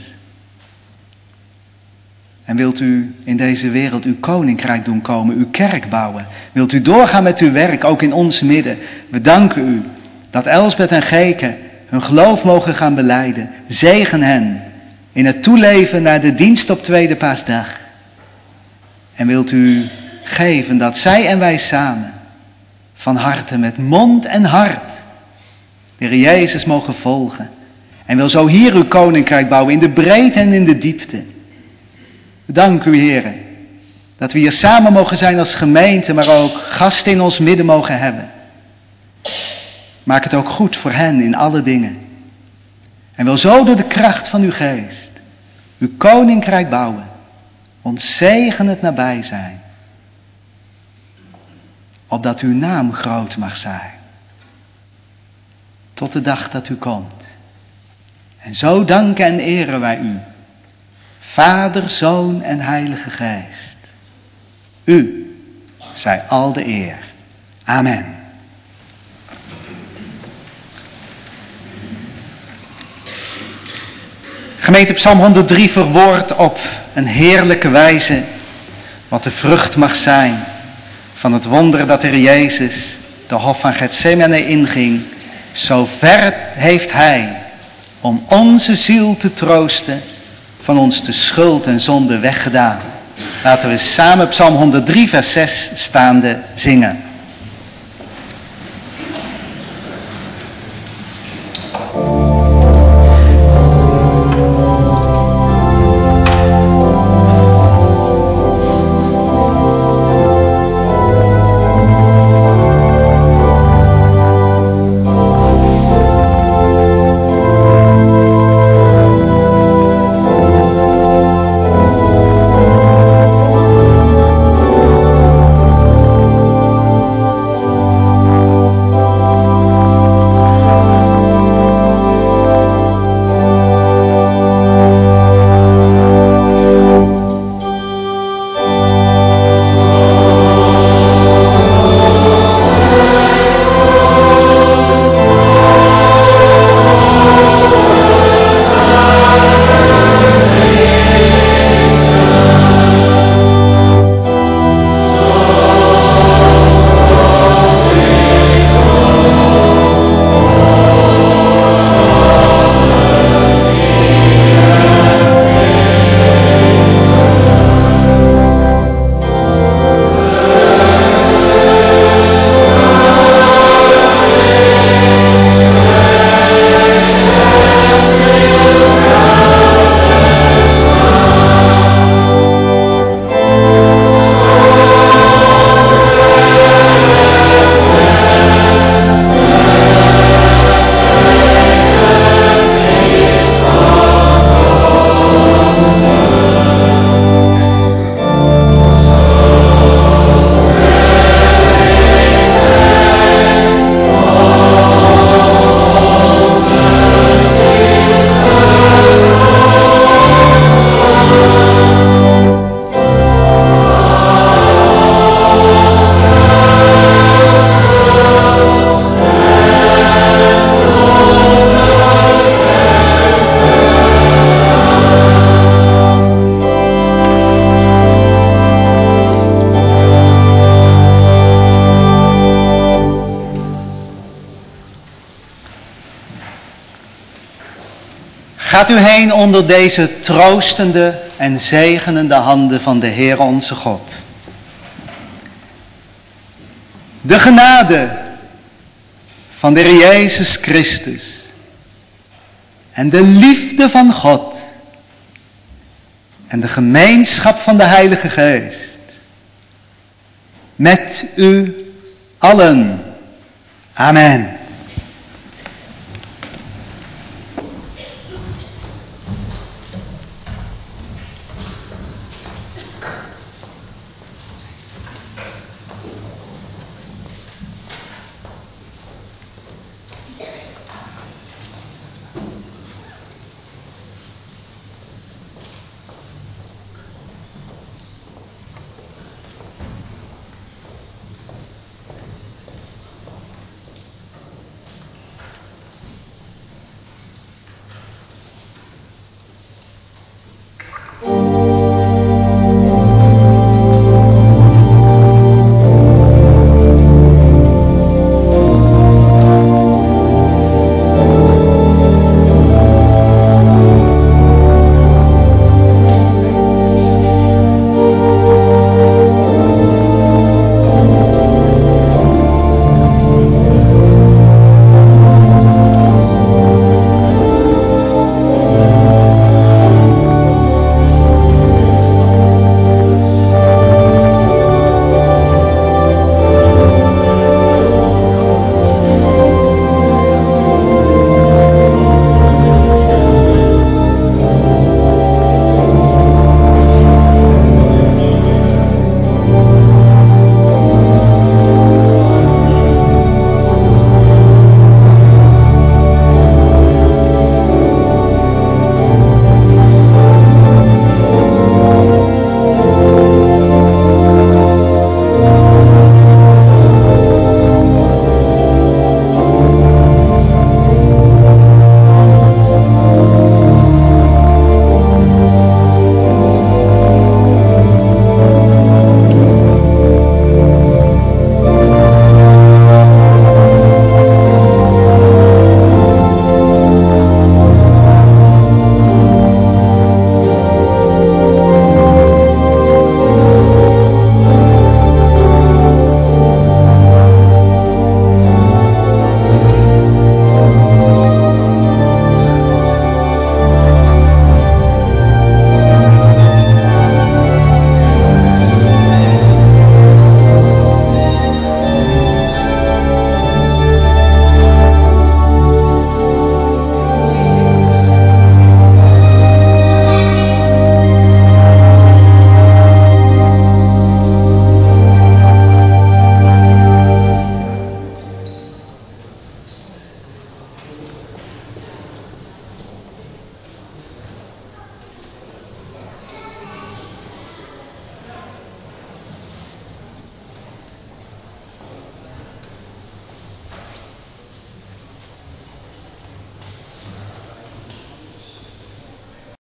En wilt u in deze wereld uw koninkrijk doen komen, uw kerk bouwen? Wilt u doorgaan met uw werk, ook in ons midden? We danken u dat Elsbeth en Geke hun geloof mogen gaan belijden. Zegen hen in het toeleven naar de dienst op tweede paasdag. En wilt u geven dat zij en wij samen van harte met mond en hart de Heer Jezus mogen volgen. En wil zo hier uw koninkrijk bouwen in de breedte en in de diepte. Dank u, Heer, dat we hier samen mogen zijn als gemeente, maar ook gasten in ons midden mogen hebben. Maak het ook goed voor hen in alle dingen. En wil zo door de kracht van uw geest uw koninkrijk bouwen. Ons zegen het nabij zijn. Opdat uw naam groot mag zijn. Tot de dag dat u komt. En zo danken en eren wij u. Vader, Zoon en Heilige Geest. U zij al de eer. Amen. Gemeente, Psalm 103 verwoordt op een heerlijke wijze wat de vrucht mag zijn van het wonder dat de Heer Jezus de hof van Getsemane inging. Zo ver heeft Hij om onze ziel te troosten van ons de schuld en zonde weggedaan. Laten we samen Psalm 103 vers 6 staande zingen. Gaat u heen onder deze troostende en zegenende handen van de Heer onze God. De genade van de Heer Jezus Christus en de liefde van God en de gemeenschap van de Heilige Geest met u allen. Amen.